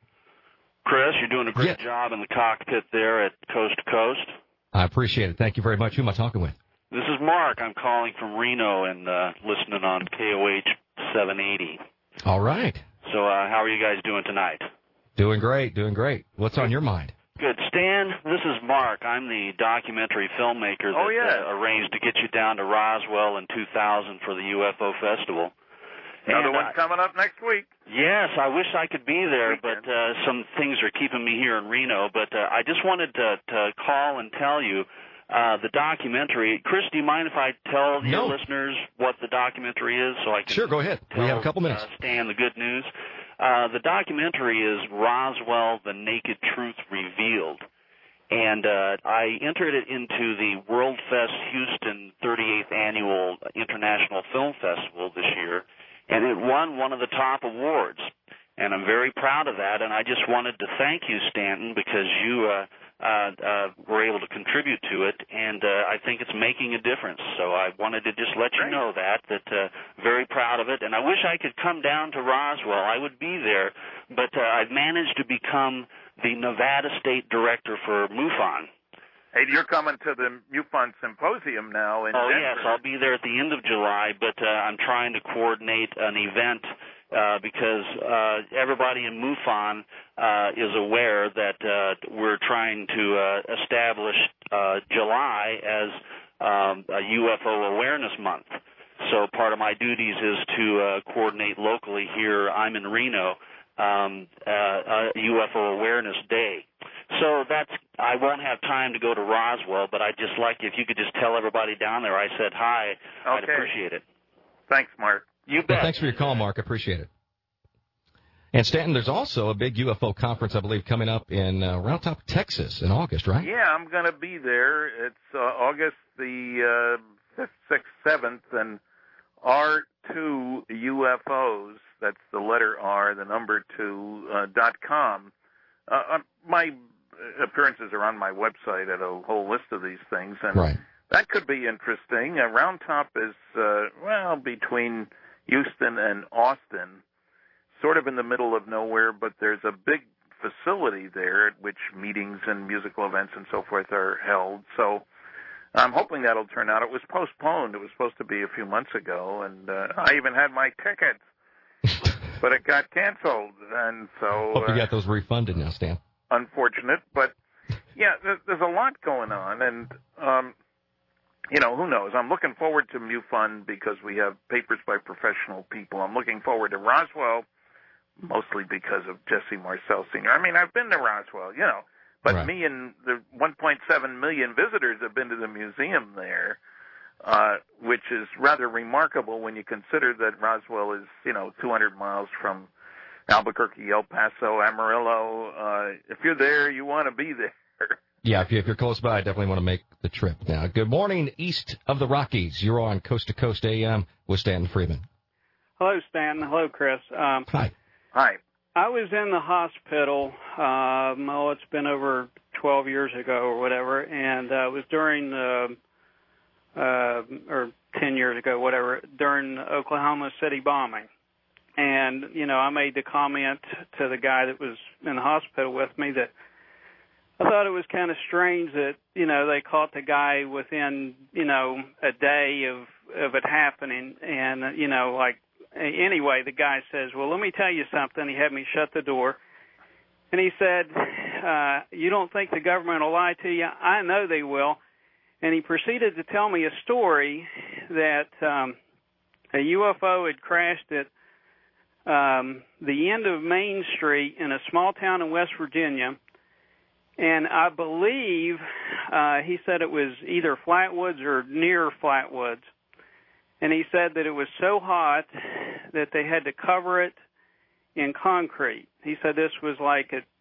Chris, you're doing a great job in the cockpit there at Coast to Coast. I appreciate it. Thank you very much. Who am I talking with? This is Mark. I'm calling from Reno and listening on KOH 780. All right. So how are you guys doing tonight? Doing great. What's on your mind? Good. Stan, this is Mark. I'm the documentary filmmaker that arranged to get you down to Roswell in 2000 for the UFO Festival. Another one's coming up next week. Yes, I wish I could be there, but some things are keeping me here in Reno. But I just wanted to call and tell you the documentary. Chris, do you mind if I tell your listeners what the documentary is? So I can Sure, go ahead. We have a couple minutes. Stan, the good news. The documentary is Roswell, the Naked Truth Revealed. And I entered it into the World Fest Houston 38th Annual International Film Festival this year, and it won one of the top awards. And I'm very proud of that, and I just wanted to thank you, Stanton, because you were able to contribute to it, and I think it's making a difference. So I wanted to just let you know that very proud of it. And I wish I could come down to Roswell. I would be there, but I've managed to become the Nevada State Director for MUFON. Hey, you're coming to the MUFON Symposium now in Denver. Yes, I'll be there at the end of July, but I'm trying to coordinate an event because everybody in MUFON is aware that we're trying to establish July as a UFO Awareness Month. So part of my duties is to coordinate locally here. I'm in Reno, UFO Awareness Day. So I won't have time to go to Roswell, but I'd just like if you could just tell everybody down there I said hi. I'd appreciate it. Thanks, Mark. You bet. Well, thanks for your call, Mark. I appreciate it. And Stanton, there's also a big UFO conference, I believe, coming up in Round Top, Texas in August, right? Yeah, I'm going to be there. It's August the 5th, 6th, 7th, and R2 UFOs, that's the letter R, the number 2, .com. My appearances are on my website at a whole list of these things, and that could be interesting. Round Top is, between Houston and Austin, sort of in the middle of nowhere, but there's a big facility there at which meetings and musical events and so forth are held. So I'm hoping that'll turn out. It was postponed. It was supposed to be a few months ago, and I even had my tickets, but it got canceled. And so hope you got those refunded now, Stan. Unfortunate, but yeah, there's a lot going on, and who knows? I'm looking forward to MUFON because we have papers by professional people. I'm looking forward to Roswell, mostly because of Jesse Marcel Sr. I mean, I've been to Roswell, but me and the 1.7 million visitors have been to the museum there, which is rather remarkable when you consider that Roswell is, 200 miles from Albuquerque, El Paso, Amarillo. If you're there, you want to be there. Yeah, if you're close by, I definitely want to make the trip. Now, good morning, east of the Rockies. You're on Coast to Coast AM with Stanton Friedman. Hello, Stanton. Hello, Chris. Hi. Hi. I was in the hospital, it's been over 12 years ago or whatever, and it was during or 10 years ago, whatever, during the Oklahoma City bombing. And, I made the comment to the guy that was in the hospital with me that I thought it was kind of strange that, they caught the guy within, a day of it happening. And, anyway, the guy says, well, let me tell you something. He had me shut the door. And he said, you don't think the government will lie to you? I know they will. And he proceeded to tell me a story that a UFO had crashed at the end of Main Street in a small town in West Virginia. And I believe he said it was either Flatwoods or near Flatwoods. And he said that it was so hot that they had to cover it in concrete. He said this was like at,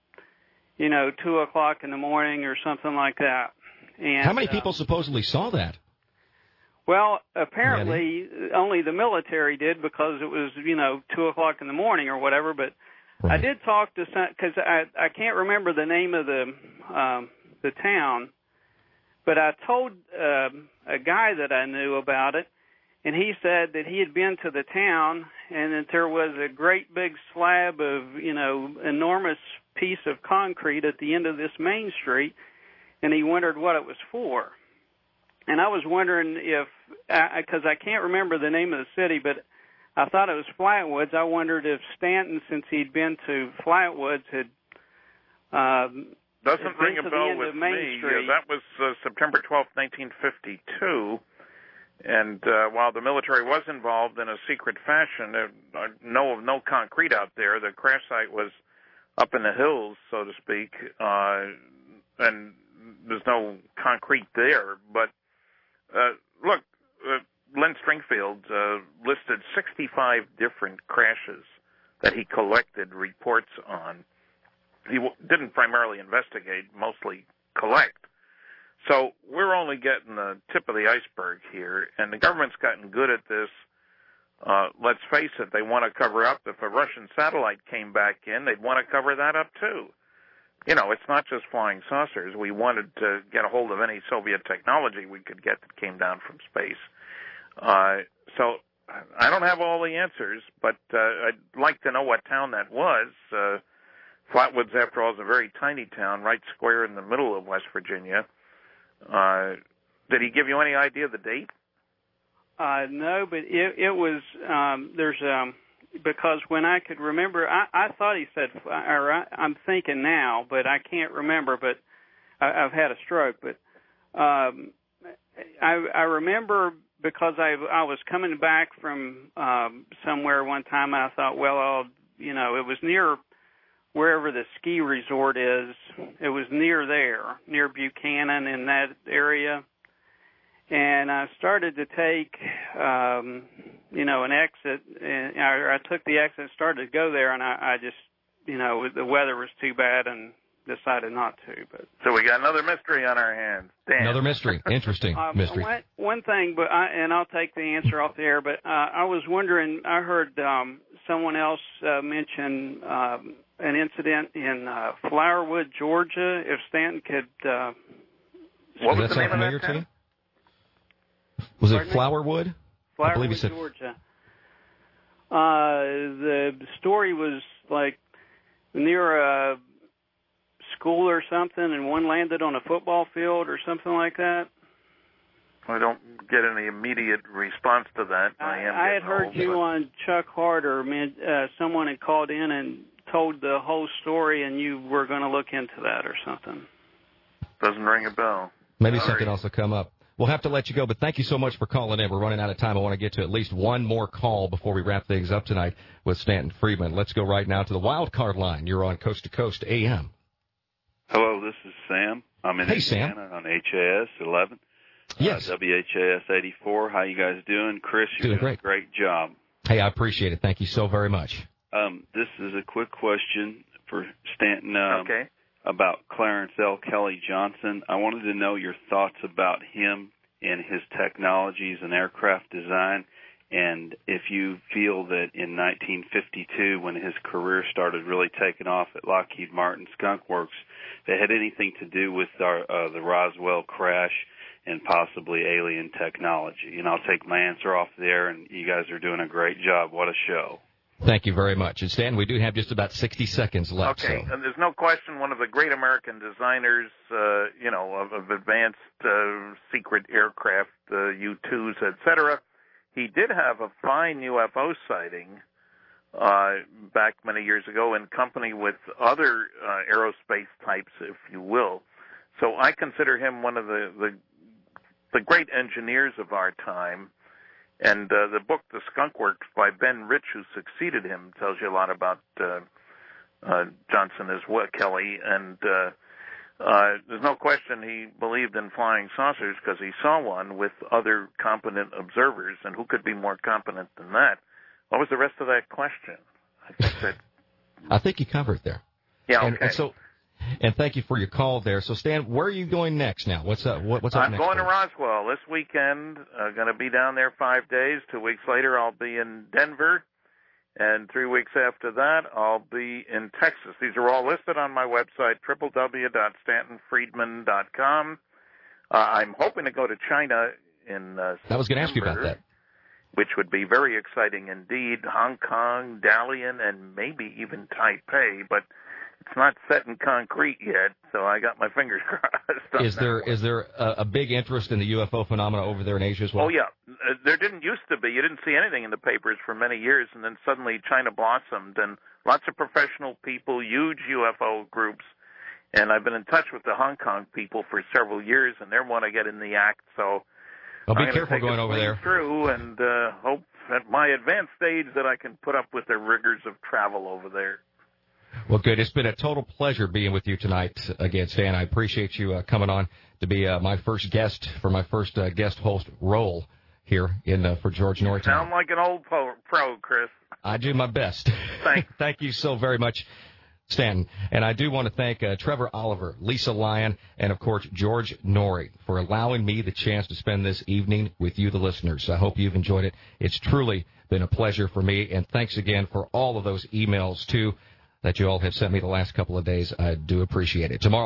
2 o'clock in the morning or something like that. And, how many people supposedly saw that? Well, apparently only the military did because it was, 2 o'clock in the morning or whatever. But right. I did talk to some, because I can't remember the name of the town, but I told a guy that I knew about it, and he said that he had been to the town and that there was a great big slab of, enormous piece of concrete at the end of this main street, and he wondered what it was for. And I was wondering if, because I can't remember the name of the city, but I thought it was Flatwoods. I wondered if Stanton, since he'd been to Flatwoods, had doesn't ring a bell with me. That was September 12th, 1952. And while the military was involved in a secret fashion, no concrete out there. The crash site was up in the hills, so to speak, and there's no concrete there. But look, Len Stringfield listed 65 different crashes that he collected reports on. He didn't primarily investigate, mostly collect. So we're only getting the tip of the iceberg here, and the government's gotten good at this. Let's face it, they want to cover up. If a Russian satellite came back in, they'd want to cover that up too. It's not just flying saucers. We wanted to get a hold of any Soviet technology we could get that came down from space. So I don't have all the answers, but I'd like to know what town that was. Flatwoods, after all, is a very tiny town, right square in the middle of West Virginia. Did he give you any idea of the date? No, but it was, because when I could remember, I thought he said, or I'm thinking now, but I can't remember, but I've had a stroke. But I remember because I was coming back from somewhere one time, and I thought, well, it was near wherever the ski resort is. It was near there, near Buchanan in that area. And I started to take, an exit, and I took the exit and started to go there, and I just, the weather was too bad and decided not to. But so we got another mystery on our hands. Damn. Another mystery. Interesting mystery. One thing, but I'll take the answer off the air, but I was wondering, I heard someone else mention an incident in Flowerwood, Georgia, if Stanton could... what was the name of that town? Was it Flowerwood? Flowerwood, I believe he said... Georgia. The story was like near a school or something, and one landed on a football field or something like that. I don't get any immediate response to that. I had heard you on Chuck Harder. Someone had called in and told the whole story, and you were going to look into that or something. Doesn't ring a bell. Maybe something else will come up. We'll have to let you go, but thank you so much for calling in. We're running out of time. I want to get to at least one more call before we wrap things up tonight with Stanton Friedman. Let's go right now to the wild card line. You're on Coast to Coast AM. Hello, this is Sam. I'm in Indiana on HAS 11. Yes. WHAS 84. How you guys doing? Chris, you're doing a great job. Hey, I appreciate it. Thank you so very much. This is a quick question for Stanton. Okay. About Clarence L. Kelly Johnson. I wanted to know your thoughts about him and his technologies and aircraft design, and if you feel that in 1952, when his career started really taking off at Lockheed Martin Skunk Works, that had anything to do with the Roswell crash and possibly alien technology. And I'll take my answer off there, and you guys are doing a great job. What a show. Thank you very much. And Stan, we do have just about 60 seconds left. Okay, so. and there's no question one of the great American designers, of advanced secret aircraft, U-2s, etc. He did have a fine UFO sighting back many years ago in company with other aerospace types, if you will. So I consider him one of the great engineers of our time. And the book, The Skunk Works, by Ben Rich, who succeeded him, tells you a lot about Johnson as well, Kelly. And there's no question he believed in flying saucers because he saw one with other competent observers. And who could be more competent than that? What was the rest of that question? I think you covered it there. Yeah, okay. And thank you for your call there. So, Stan, where are you going next now? What's up next? I'm going to Roswell this weekend. I'm going to be down there 5 days. 2 weeks later, I'll be in Denver. And 3 weeks after that, I'll be in Texas. These are all listed on my website, www.stantonfriedman.com. I'm hoping to go to China in September. I was going to ask you about that. Which would be very exciting indeed. Hong Kong, Dalian, and maybe even Taipei, but it's not set in concrete yet, so I got my fingers crossed. Is there a big interest in the UFO phenomena over there in Asia as well? Oh, yeah. There didn't used to be. You didn't see anything in the papers for many years, and then suddenly China blossomed, and lots of professional people, huge UFO groups, and I've been in touch with the Hong Kong people for several years, and they want to get in the act, so be careful going over there. Through and hope at my advanced stage that I can put up with the rigors of travel over there. Well, good. It's been a total pleasure being with you tonight again, Stan. I appreciate you coming on to be my first guest for my first guest host role here for George Noory. Sound like an old pro, Chris. I do my best. Thanks. Thank you so very much, Stanton. And I do want to thank Trevor Oliver, Lisa Lyon, and, of course, George Noory for allowing me the chance to spend this evening with you, the listeners. I hope you've enjoyed it. It's truly been a pleasure for me, and thanks again for all of those emails, too, that you all have sent me the last couple of days. I do appreciate it. Tomorrow